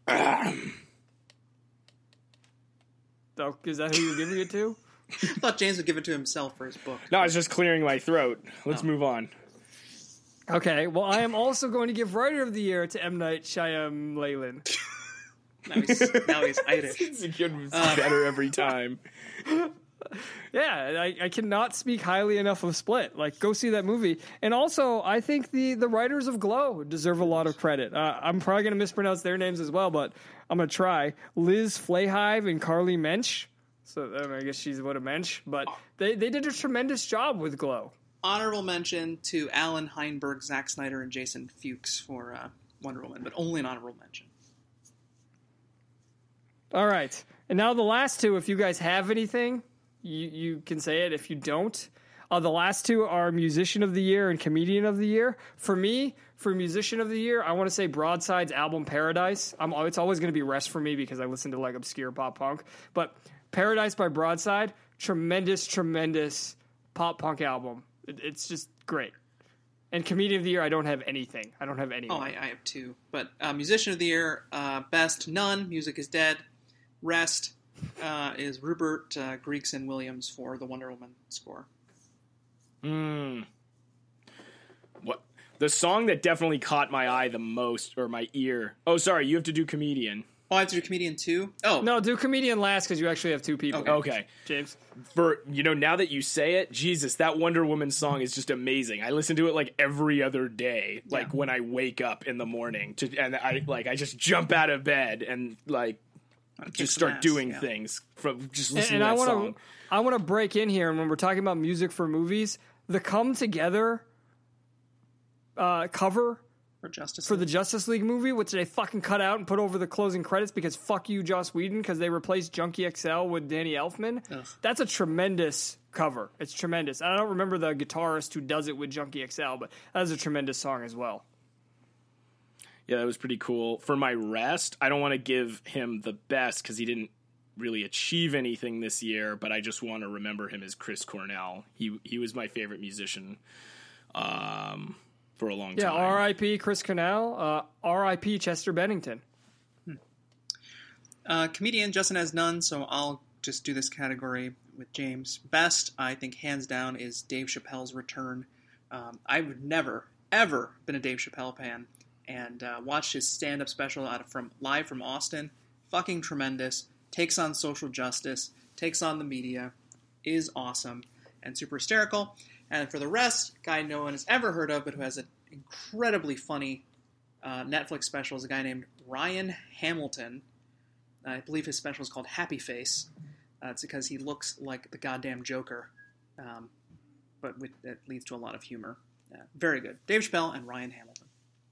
Oh, is that who you're giving it to? I thought James would give it to himself for his book. No, I was just clearing my throat. Let's move on. Okay. Well, I am also going to give Writer of the Year to M. Night Shyamalan. Now he's Irish. It gets better every time. Yeah, I cannot speak highly enough of Split. Like, go see that movie. And also, I think the writers of Glow deserve a lot of credit. I'm probably going to mispronounce their names as well, but I'm going to try. Liz Flahive and Carly Mensch. So I guess she's what a mensch. But they did a tremendous job with Glow. Honorable mention to Alan Heinberg, Zack Snyder, and Jason Fuchs for Wonder Woman, but only an honorable mention. All right. And now the last 2, if you guys have anything, you can say it. If you don't, the last 2 are Musician of the Year and Comedian of the Year. For me, for Musician of the Year, I want to say Broadside's album Paradise. It's always going to be Rest for me because I listen to like obscure pop punk. But Paradise by Broadside, tremendous pop punk album. It's just great. And Comedian of the Year, I don't have anything. I don't have anyone. Oh, I have two. But Musician of the Year, best, none. Music is Dead. Rest is Rupert Gregson Williams for the Wonder Woman score. What the song that definitely caught my eye the most, or my ear? Oh, sorry, you have to do Comedian. Oh, I have to do Comedian too? Oh. No, do Comedian last because you actually have two people. Okay. James? For, now that you say it, Jesus, that Wonder Woman song is just amazing. I listen to it like every other day, like when I wake up in the morning, and I just jump out of bed and like just start doing things from just listening to that song. I want to break in here, and when we're talking about music for movies, the Come Together cover for the Justice League movie, which they fucking cut out and put over the closing credits because fuck you, Joss Whedon, because they replaced Junkie XL with Danny Elfman. Ugh. That's a tremendous cover. It's tremendous. I don't remember the guitarist who does it with Junkie XL, but that is a tremendous song as well. Yeah, that was pretty cool. For my rest, I don't want to give him the best because he didn't really achieve anything this year, but I just want to remember him as Chris Cornell. He was my favorite musician for a long time. Yeah, R.I.P. Chris Cornell, R.I.P. Chester Bennington. Comedian, Justin has none, so I'll just do this category with James. Best, I think, hands down, is Dave Chappelle's return. I've never, ever been a Dave Chappelle fan, and watched his stand-up special live from Austin. Fucking tremendous. Takes on social justice, takes on the media, is awesome, and super hysterical. And for the rest, guy no one has ever heard of, but who has an incredibly funny Netflix special, is a guy named Ryan Hamilton. I believe his special is called Happy Face. It's because he looks like the goddamn Joker, but it leads to a lot of humor. Very good. Dave Chappelle and Ryan Hamilton.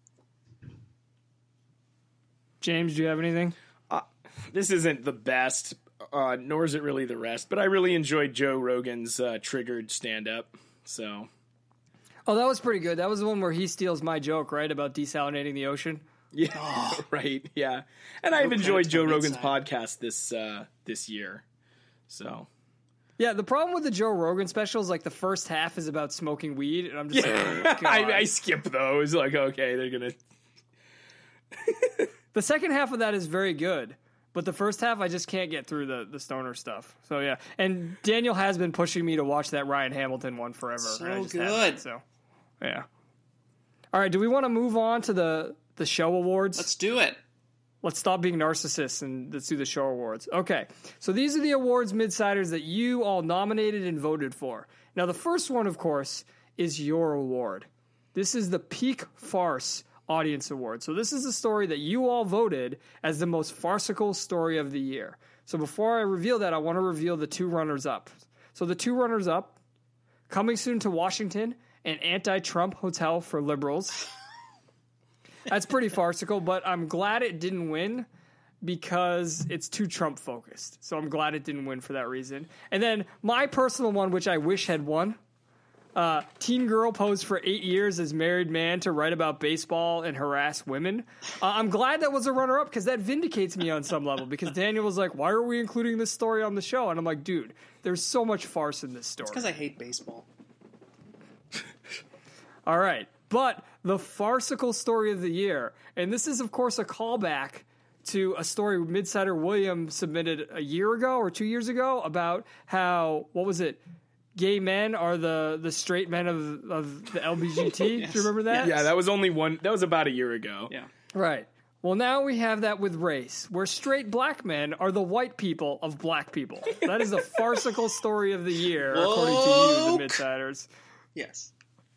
James, do you have anything? This isn't the best, nor is it really the rest, but I really enjoyed Joe Rogan's Triggered stand-up. So, oh, that was pretty good. That was the one where he steals my joke, right, about desalinating the ocean. Yeah, right. Yeah, and I've enjoyed Joe Rogan's podcast this year. So, yeah, the problem with the Joe Rogan special is like the first half is about smoking weed, and I'm just like, oh, God. I skip those. Like, okay, they're gonna. The second half of that is very good. But the first half, I just can't get through the stoner stuff. So, yeah. And Daniel has been pushing me to watch that Ryan Hamilton one forever. So good. So, yeah. All right, do we want to move on to the show awards? Let's do it. Let's stop being narcissists and let's do the show awards. Okay, so these are the awards, Midsiders, that you all nominated and voted for. Now, the first one, of course, is your award. This is the Peak Farce Audience Award. So this is the story that you all voted as the most farcical story of the year. So before I reveal that, I want to reveal the two runners-up. So the two runners-up, Coming Soon to Washington and Anti-Trump Hotel for Liberals. That's pretty farcical, but I'm glad it didn't win because it's too Trump-focused. So I'm glad it didn't win for that reason. And then my personal one, which I wish had won, teen girl posed for 8 years as married man to write about baseball and harass women. I'm glad that was a runner-up because that vindicates me on some level because Daniel was like, why are we including this story on the show? And I'm like, dude, there's so much farce in this story. It's because I hate baseball. All right. But the farcical story of the year, and this is, of course, a callback to a story Midsider William submitted a year ago or 2 years ago about how, what was it? Gay men are the straight men of the LBGT. Yes. Do you remember that? Yeah, that was only one. That was about a year ago. Yeah. Right. Well, now we have that with race, where straight black men are the white people of black people. That is a farcical story of the year, according to you, the Midsiders. Yes.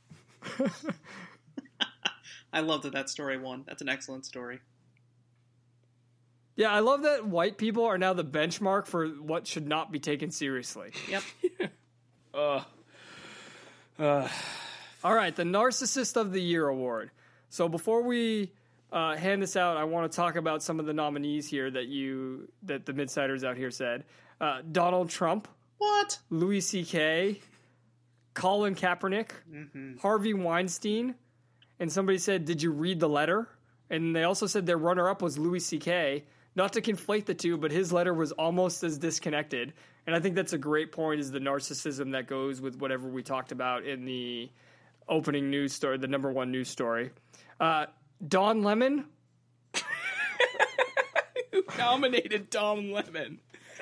I love that story won. That's an excellent story. Yeah, I love that white people are now the benchmark for what should not be taken seriously. Yep. All right, the Narcissist of the Year award. So before we hand this out, I want to talk about some of the nominees here that the Midsiders out here said. Donald Trump. What? Louis C.K., Colin Kaepernick, Harvey Weinstein, and somebody said, did you read the letter? And they also said their runner-up was Louis C.K. not to conflate the two, but his letter was almost as disconnected. And I think that's a great point, is the narcissism that goes with whatever we talked about in the opening news story, the number one news story. Don Lemon. Who nominated Don Lemon?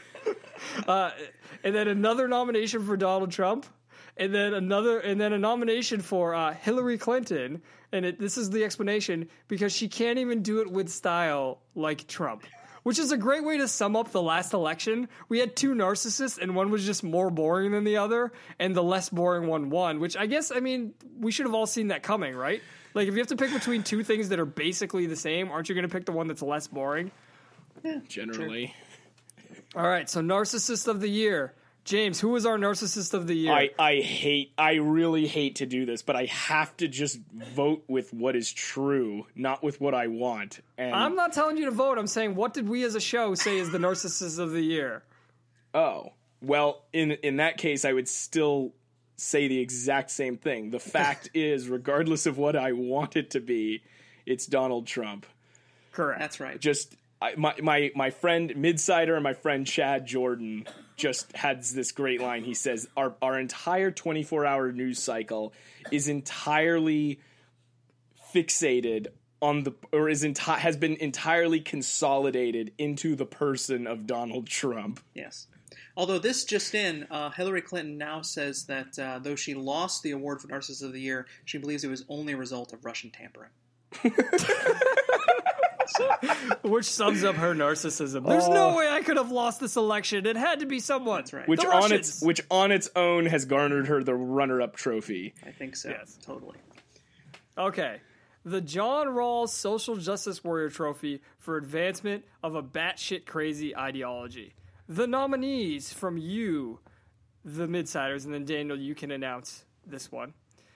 And then another nomination for Donald Trump. And then a nomination for Hillary Clinton. And this is the explanation, because she can't even do it with style like Trump. Which is a great way to sum up the last election. We had two narcissists, and one was just more boring than the other, and the less boring one won, which I guess, I mean, we should have all seen that coming, right? Like, if you have to pick between two things that are basically the same, aren't you going to pick the one that's less boring? Yeah, Generally. Sure. All right, so Narcissist of the Year. James, who was our Narcissist of the Year? I really hate to do this, but I have to just vote with what is true, not with what I want. And I'm not telling you to vote. I'm saying, what did we as a show say is the Narcissist of the Year? Oh, well, in that case, I would still say the exact same thing. The fact is, regardless of what I want it to be, it's Donald Trump. Correct. That's right. Just my friend Midsider and my friend Chad Jordan just had this great line. He says, our entire 24-hour news cycle is entirely fixated on has been entirely consolidated into the person of Donald Trump. Yes. Although this just in, Hillary Clinton now says that though she lost the award for Narcissist of the Year, she believes it was only a result of Russian tampering. Which sums up her narcissism. There's no way I could have lost this election. It had to be someone. That's right. Which on its own has garnered her the runner-up trophy. I think so. Yes. Totally. Okay. The John Rawls Social Justice Warrior Trophy for advancement of a batshit crazy ideology. The nominees from you, the Midsiders, and then Daniel, you can announce this one.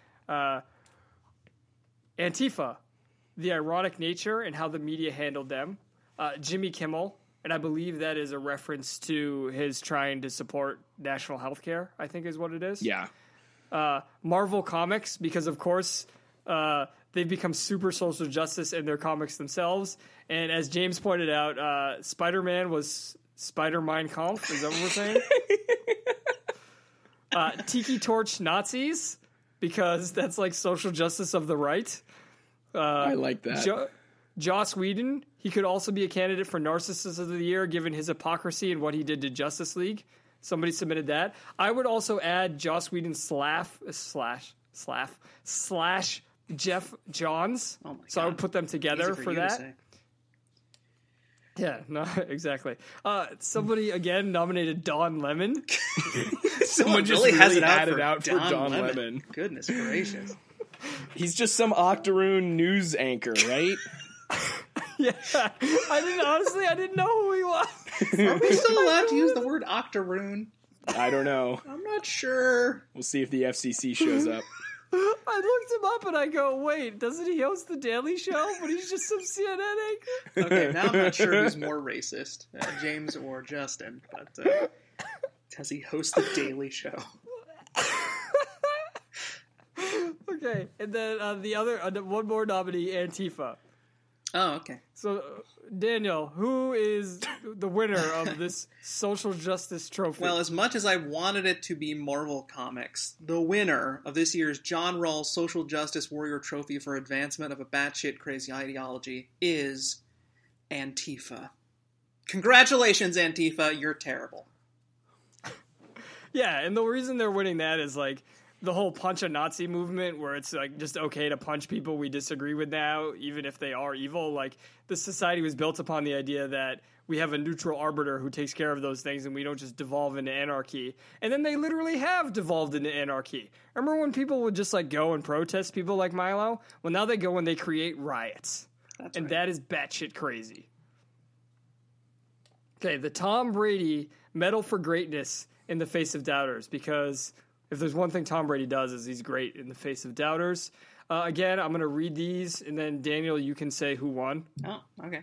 Antifa. The ironic nature and how the media handled them. Jimmy Kimmel, and I believe that is a reference to his trying to support national health care, I think is what it is. Yeah. Marvel Comics, because of course they've become super social justice in their comics themselves. And as James pointed out, Spider-Man was Spider-Mein Kampf. Is that what we're saying? Tiki Torch Nazis, because that's like social justice of the right. I like that. Joss Whedon, he could also be a candidate for Narcissist of the Year given his hypocrisy and what he did to Justice League. Somebody submitted that. I would also add Joss Whedon slash Jeff Johns. Oh my so I God. would put them together Easy for you to that. say. Yeah, no, exactly. Somebody again nominated Don Lemon. Someone just really has it had out it out for Don Lemon. Lemon. Goodness gracious. He's just some Octoroon news anchor, right? Yeah, I didn't know who he was. Are we still allowed to use the word octoroon? I don't know. I'm not sure. We'll see if the FCC shows up. I looked him up and I go, wait, doesn't he host the Daily Show? But he's just some CNN anchor. Okay, now I'm not sure who's more racist, James or Justin, but does he host the Daily Show? Okay, and then the other one more nominee, Antifa. Oh, okay. So, Daniel, who is the winner of this social justice trophy? Well, as much as I wanted it to be Marvel Comics, the winner of this year's John Rawls Social Justice Warrior Trophy for advancement of a batshit crazy ideology is Antifa. Congratulations, Antifa. You're terrible. Yeah, and the reason they're winning that is like the whole punch a Nazi movement, where it's like just okay to punch people we disagree with now, even if they are evil. Like, the society was built upon the idea that we have a neutral arbiter who takes care of those things and we don't just devolve into anarchy. And then they literally have devolved into anarchy. Remember when people would just like go and protest people like Milo? Well, now they go and they create riots. That's and right. that is batshit crazy. Okay, the Tom Brady Medal for Greatness in the face of doubters, because if there's one thing Tom Brady does is he's great in the face of doubters. Again, I'm going to read these, and then Daniel, you can say who won. Oh, okay.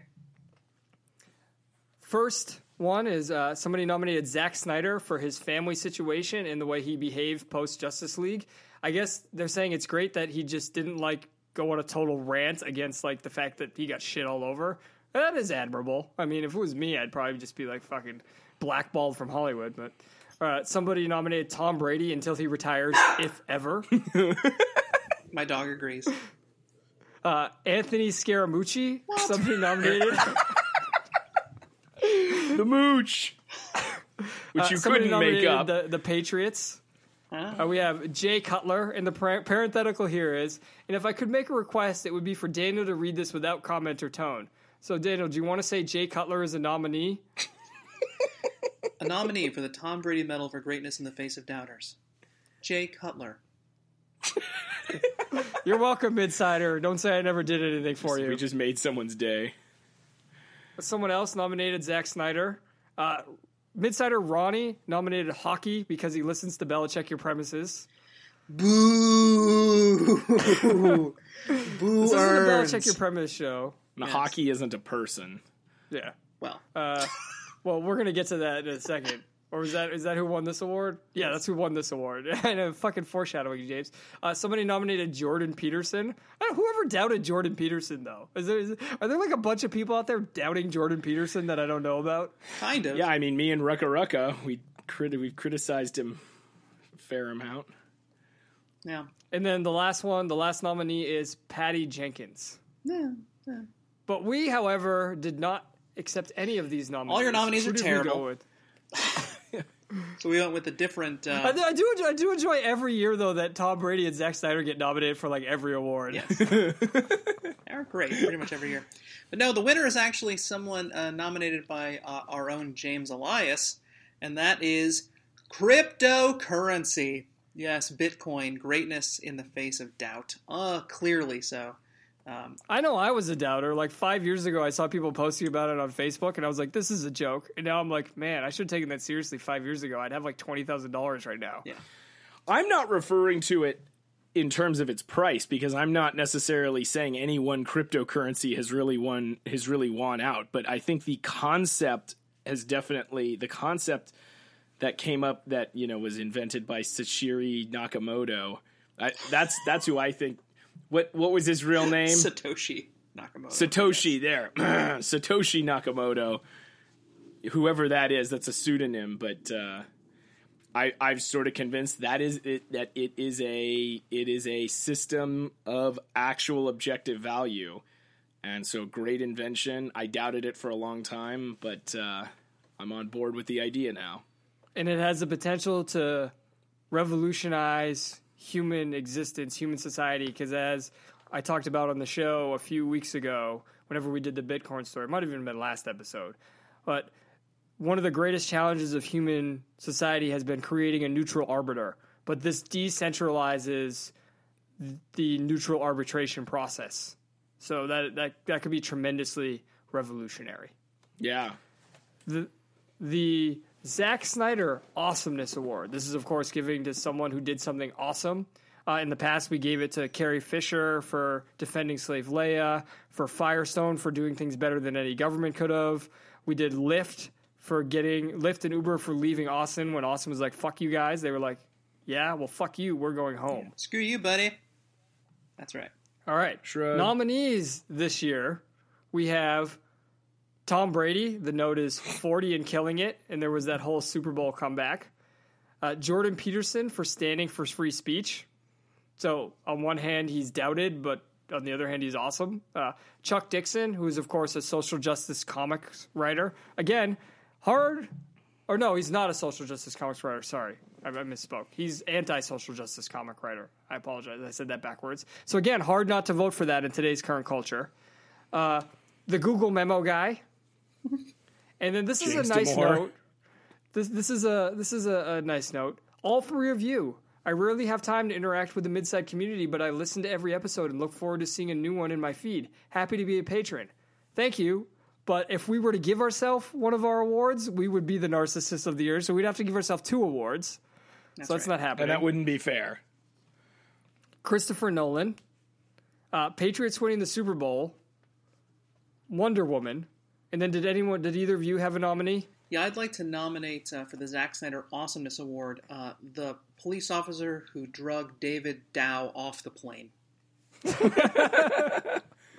First one is somebody nominated Zack Snyder for his family situation and the way he behaved post-Justice League. I guess they're saying it's great that he just didn't like go on a total rant against like the fact that he got shit all over. That is admirable. I mean, if it was me, I'd probably just be like fucking blackballed from Hollywood. But somebody nominated Tom Brady until he retires, if ever. My dog agrees. Anthony Scaramucci, somebody nominated. The Mooch, which you Somebody couldn't make up. The Patriots. We have Jay Cutler, and the parenthetical here is, and if I could make a request, it would be for Daniel to read this without comment or tone. So, Daniel, do you want to say Jay Cutler is a nominee? A nominee for the Tom Brady Medal for Greatness in the Face of Doubters. Jay Cutler. You're welcome, Midsider. Don't say I never did anything for you. We just made someone's day. Someone else nominated Zack Snyder. Midsider Ronnie nominated hockey because he listens to Belichick Your Premises. Boo! Boo This isn't a earns. Belichick Your Premise show. Now, hockey isn't a person. Yeah. Well, Well, we're going to get to that in a second. Or is that who won this award? Yeah, that's who won this award. I know, fucking foreshadowing, James. Somebody nominated Jordan Peterson. Whoever doubted Jordan Peterson, though? Are there like a bunch of people out there doubting Jordan Peterson that I don't know about? kind of. Yeah, I mean, me and Rucka Rucka, we've criticized him a fair amount. Yeah. And then the last nominee is Patty Jenkins. Yeah. But we, however, did not accept any of these nominees. All your nominees Who are did we terrible. go with? So we went with a different... I do enjoy every year, though, that Tom Brady and Zack Snyder get nominated for, like, every award. Yes. They're great pretty much every year. But no, the winner is actually someone nominated by our own James Elias, and that is cryptocurrency. Yes, Bitcoin, greatness in the face of doubt. Clearly so. I know I was a doubter. Like 5 years ago, I saw people posting about it on Facebook, and I was like, this is a joke. And now I'm like, man, I should have taken that seriously 5 years ago. I'd have like $20,000 right now. Yeah. I'm not referring to it in terms of its price because I'm not necessarily saying any one cryptocurrency has really won out. But I think the concept that came up that, you know, was invented by Satoshi Nakamoto. That's who I think. What was his real name? Satoshi Nakamoto. Satoshi, there. Satoshi Nakamoto. Whoever that is, that's a pseudonym, but I've sort of convinced that it is a system of actual objective value. And so great invention. I doubted it for a long time, but I'm on board with the idea now. And it has the potential to revolutionize human existence, human society, because as I talked about on the show a few weeks ago, whenever we did the Bitcoin story, it might have even been last episode, but one of the greatest challenges of human society has been creating a neutral arbiter, but this decentralizes the neutral arbitration process. So that could be tremendously revolutionary. Yeah. The Zack Snyder Awesomeness Award. This is, of course, giving to someone who did something awesome. In the past, we gave it to Carrie Fisher for defending Slave Leia, for Firestone for doing things better than any government could have. We did Lyft and Uber for leaving Austin when Austin was like, fuck you guys. They were like, yeah, well, fuck you. We're going home. Screw you, buddy. That's right. All right. Shrug. Nominees this year, we have Tom Brady. The note is 40 and killing it, and there was that whole Super Bowl comeback. Jordan Peterson for standing for free speech. So on one hand, he's doubted, but on the other hand, he's awesome. Chuck Dixon, who is, of course, a social justice comics writer. Again, he's not a social justice comics writer. Sorry, I misspoke. He's anti-social justice comic writer. I apologize. I said that backwards. So again, hard not to vote for that in today's current culture. The Google memo guy. And then this is James a nice Damore. note. This is a nice note. All three of you. I rarely have time to interact with the Midside community, but I listen to every episode and look forward to seeing a new one in my feed. Happy to be a patron. Thank you. But if we were to give ourselves one of our awards, we would be the narcissist of the year. So we'd have to give ourselves 2 awards. So that's not happening. And that wouldn't be fair. Christopher Nolan, Patriots winning the Super Bowl, Wonder Woman, and then did either of you have a nominee? Yeah, I'd like to nominate for the Zack Snyder Awesomeness Award the police officer who drug David Dow off the plane.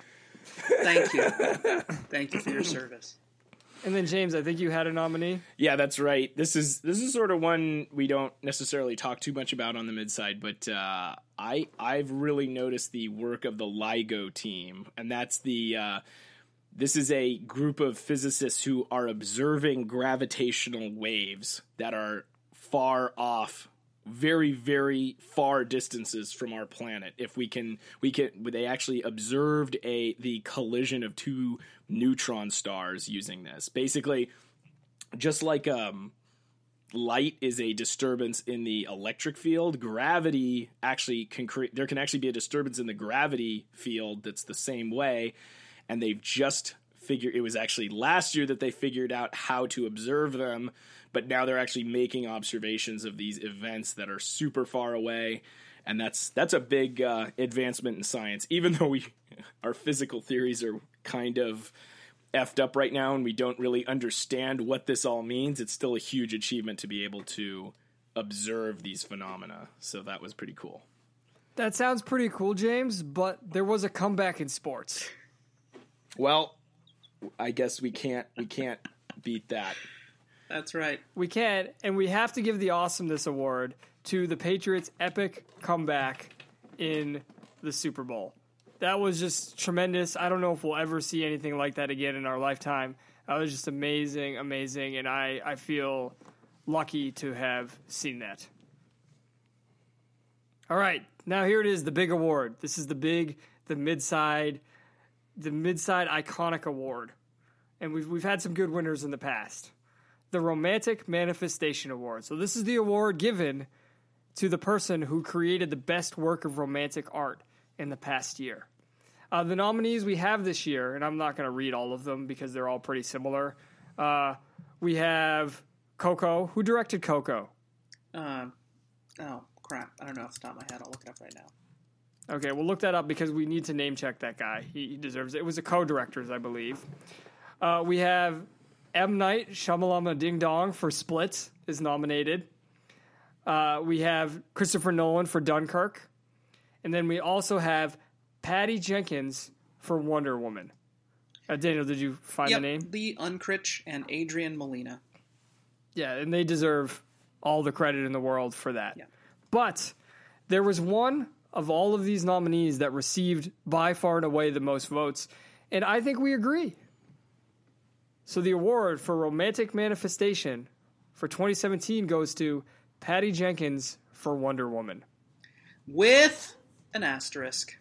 Thank you. Thank you for your service. And then James, I think you had a nominee. Yeah, that's right. This is sort of one we don't necessarily talk too much about on the midside, but I've really noticed the work of the LIGO team, and that's this is a group of physicists who are observing gravitational waves that are far off, very, very far distances from our planet. If they actually observed the collision of two neutron stars using this. Basically, just like light is a disturbance in the electric field, gravity actually there can actually be a disturbance in the gravity field that's the same way. And they've just it was actually last year that they figured out how to observe them, but now they're actually making observations of these events that are super far away. And that's a big advancement in science, even though our physical theories are kind of effed up right now and we don't really understand what this all means. It's still a huge achievement to be able to observe these phenomena. So that was pretty cool. That sounds pretty cool, James, but there was a comeback in sports. Well, I guess we can't beat that. That's right. We can't, and we have to give the Awesomeness Award to the Patriots' epic comeback in the Super Bowl. That was just tremendous. I don't know if we'll ever see anything like that again in our lifetime. That was just amazing, and I feel lucky to have seen that. All right, now here it is, the big award. This is the mid-side iconic award. And we've had some good winners in the past. The Romantic Manifestation Award. So this is the award given to the person who created the best work of romantic art in the past year. The nominees we have this year, and I'm not going to read all of them because they're all pretty similar. We have Coco. Who directed Coco? Oh, crap. I don't know off the top of my head. I'll look it up right now. Okay, we'll look that up because we need to name check that guy. He deserves it. It was the co-directors, I believe. We have M. Night Shyamalan Ding Dong for Split is nominated. We have Christopher Nolan for Dunkirk. And then we also have Patty Jenkins for Wonder Woman. Daniel, did you find the name? Lee Unkrich and Adrian Molina. Yeah, and they deserve all the credit in the world for that. Yeah. But there was one of all of these nominees that received by far and away the most votes, and I think we agree. So the award for Romantic Manifestation for 2017 goes to Patty Jenkins for Wonder Woman. With an asterisk.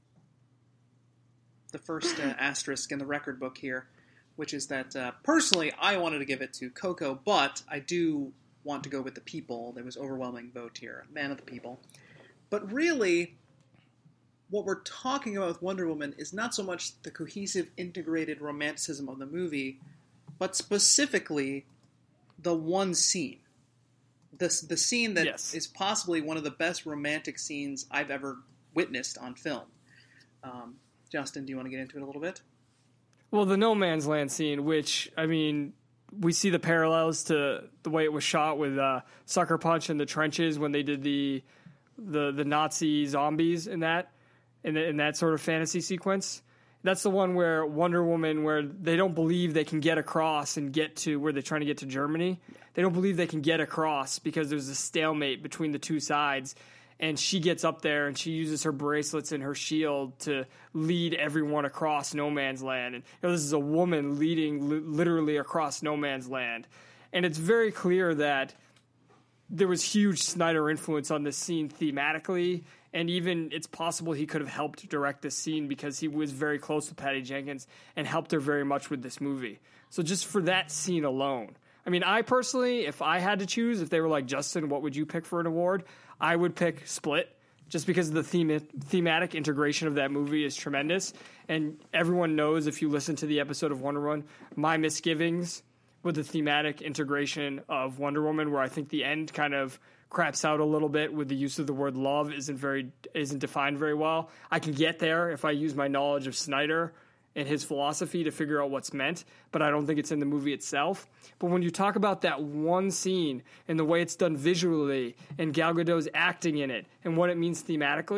The first asterisk in the record book here, which is that personally I wanted to give it to Coco, but I do want to go with the people. There was overwhelming vote here. Man of the people. But really, what we're talking about with Wonder Woman is not so much the cohesive, integrated romanticism of the movie, but specifically the one scene. The scene that is possibly one of the best romantic scenes I've ever witnessed on film. Justin, do you want to get into it a little bit? Well, the No Man's Land scene, which, I mean, we see the parallels to the way it was shot with Sucker Punch in the trenches when they did the Nazi zombies in that sort of fantasy sequence. That's the one where Wonder Woman, where they don't believe they can get across and get to where they're trying to get to Germany. They don't believe they can get across because there's a stalemate between the two sides. And she gets up there and she uses her bracelets and her shield to lead everyone across No Man's Land. And this is a woman leading literally across No Man's Land. And it's very clear that there was huge Snyder influence on this scene thematically, and even it's possible he could have helped direct this scene because he was very close to Patty Jenkins and helped her very much with this movie. So just for that scene alone. I mean, I personally, if I had to choose, if they were like, Justin, what would you pick for an award? I would pick Split, just because the thematic integration of that movie is tremendous. And everyone knows, if you listen to the episode of Wonder Woman, my misgivings with the thematic integration of Wonder Woman, where I think the end kind of craps out a little bit with the use of the word love isn't defined very well. I can get there if I use my knowledge of Snyder and his philosophy to figure out what's meant, but I don't think it's in the movie itself. But when you talk about that one scene and the way it's done visually and Gal Gadot's acting in it and what it means thematically,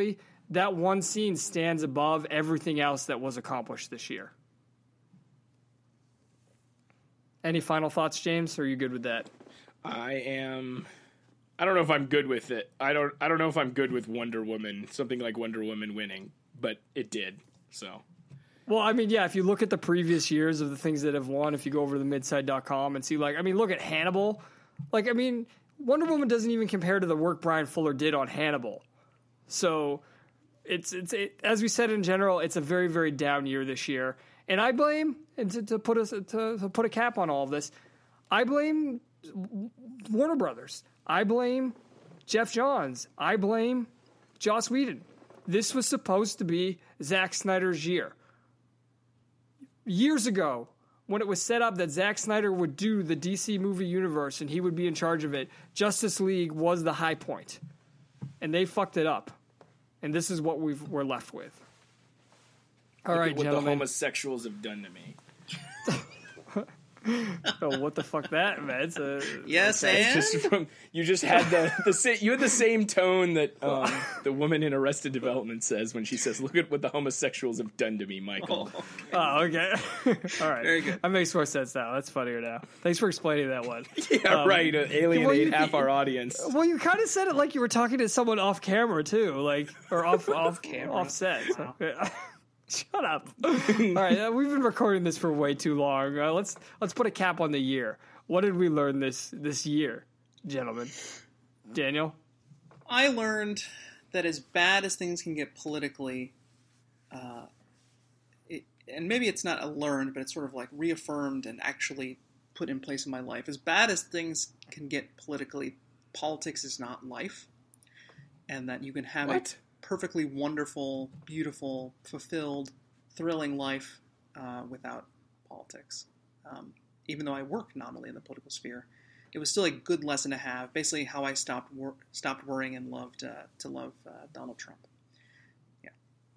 that one scene stands above everything else that was accomplished this year. Any final thoughts, James? Or are you good with that? I don't know if I'm good with it. I don't know if I'm good with Wonder Woman, something like Wonder Woman winning, but it did. So, well, I mean, yeah, if you look at the previous years of the things that have won, if you go over to midside.com and see, like, I mean, look at Hannibal. Like, I mean, Wonder Woman doesn't even compare to the work Brian Fuller did on Hannibal. So it's as we said in general, it's a very, very down year this year. And I blame, and to put a cap on all of this, I blame Warner Brothers. I blame Jeff Johns. I blame Joss Whedon. This was supposed to be Zack Snyder's year. Years ago, when it was set up that Zack Snyder would do the DC movie universe and he would be in charge of it, Justice League was the high point. And they fucked it up. And this is what we're left with. All right, what gentlemen. the homosexuals have done to me. Oh, what the fuck that, man? It's a Yes, okay. and Just from, you just had you had the same tone that the woman in Arrested Development says when she says, "Look at what the homosexuals have done to me, Michael." Oh, okay. All right. Very good. That makes more sense now. That's funnier now. Thanks for explaining that one. Yeah, right. Alienate you- half our audience. Well, you kind of said it like you were talking to someone off camera too, like or off camera. off set. Shut up. All right, we've been recording this for way too long. Let's put a cap on the year. What did we learn this year, gentlemen? Daniel? I learned that as bad as things can get politically, and maybe it's not a learned, but it's sort of like reaffirmed and actually put in place in my life. As bad as things can get politically, politics is not life. And that you can have What? a perfectly wonderful, beautiful, fulfilled, thrilling life without politics. Even though I work nominally in the political sphere, it was still a good lesson to have. Basically, how I stopped worrying and loved to love Donald Trump. Yeah.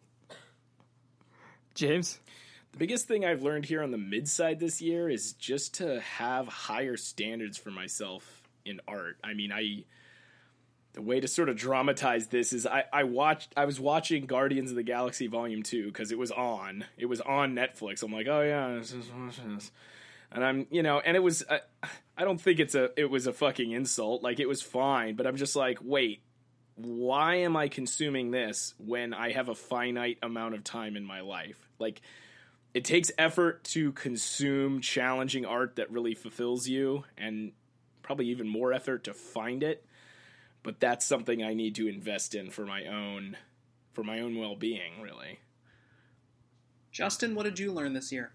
James? The biggest thing I've learned here on the mid-side this year is just to have higher standards for myself in art. I mean, the way to sort of dramatize this is I was watching Guardians of the Galaxy Volume 2 because it was on Netflix. I'm like, oh yeah, let's just watch this. And I'm, and it was, I don't think it was a fucking insult. Like, it was fine, but I'm just like, wait, why am I consuming this when I have a finite amount of time in my life? Like, it takes effort to consume challenging art that really fulfills you, and probably even more effort to find it. But that's something I need to invest in for my own well-being, really. Justin, what did you learn this year?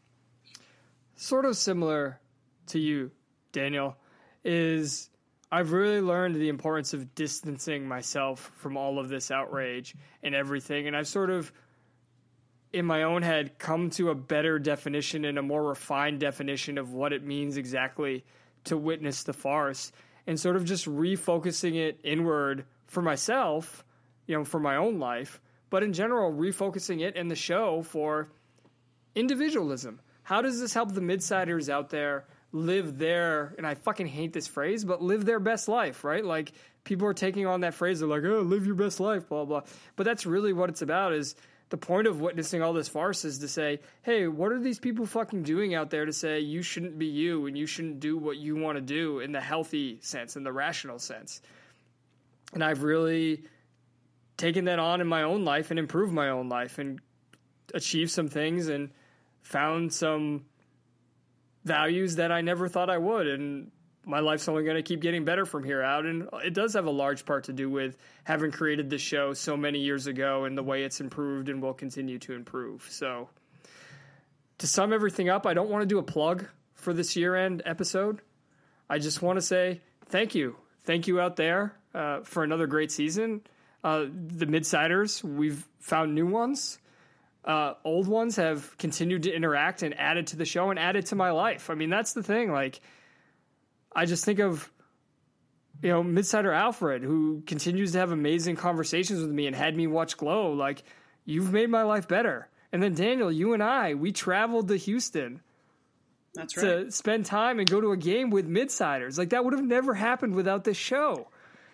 Sort of similar to you, Daniel, is I've really learned the importance of distancing myself from all of this outrage and everything. And I've sort of, in my own head, come to a better definition and a more refined definition of what it means exactly to witness the farce, and sort of just refocusing it inward for myself, for my own life, but in general, refocusing it and the show for individualism. How does this help the midsiders out there live their, and I fucking hate this phrase, but live their best life, right? Like, people are taking on that phrase, they're like, oh, live your best life, blah, blah. But that's really what it's about, is the point of witnessing all this farce is to say, hey, what are these people fucking doing out there to say you shouldn't be you and you shouldn't do what you want to do in the healthy sense, in the rational sense? And I've really taken that on in my own life and improved my own life and achieved some things and found some values that I never thought I would. And my life's only going to keep getting better from here out. And it does have a large part to do with having created this show so many years ago and the way it's improved and will continue to improve. So to sum everything up, I don't want to do a plug for this year-end episode. I just want to say thank you. Thank you out there for another great season. The Midsiders, we've found new ones. Old ones have continued to interact and added to the show and added to my life. I mean, that's the thing. Like, I just think of, Midsider Alfred, who continues to have amazing conversations with me and had me watch Glow. Like, you've made my life better. And then Daniel, you and I, we traveled to Houston. That's right. To spend time and go to a game with Midsiders. Like, that would have never happened without this show.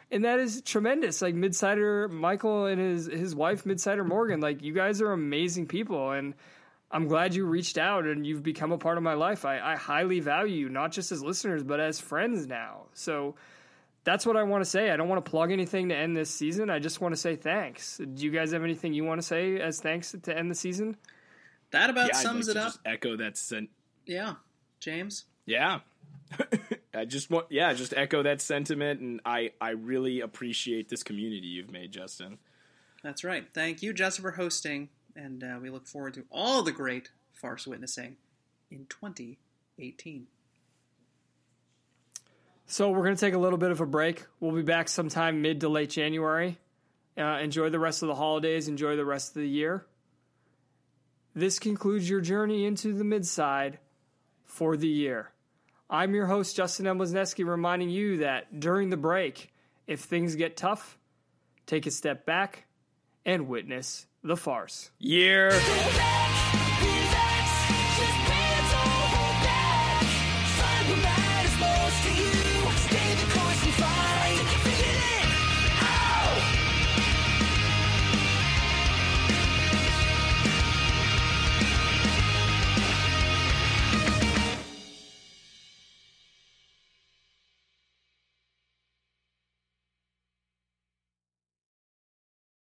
And that is tremendous. Like Midsider Michael and his wife, Midsider Morgan, like you guys are amazing people. And I'm glad you reached out and you've become a part of my life. I highly value you, not just as listeners, but as friends now. So that's what I want to say. I don't want to plug anything to end this season. I just want to say thanks. Do you guys have anything you want to say as thanks to end the season? That about Yeah, sums I'd it like to up. just echo that. Yeah, James. Yeah. Just echo that sentiment, and I really appreciate this community you've made, Justin. That's right. Thank you, Justin, for hosting, and we look forward to all the great farce witnessing in 2018. So we're going to take a little bit of a break. We'll be back sometime mid to late January. Enjoy the rest of the holidays. Enjoy the rest of the year. This concludes your journey into the Midside for the year. I'm your host, Justin M. Wisniewski, reminding you that during the break, if things get tough, take a step back and witness the farce. Year.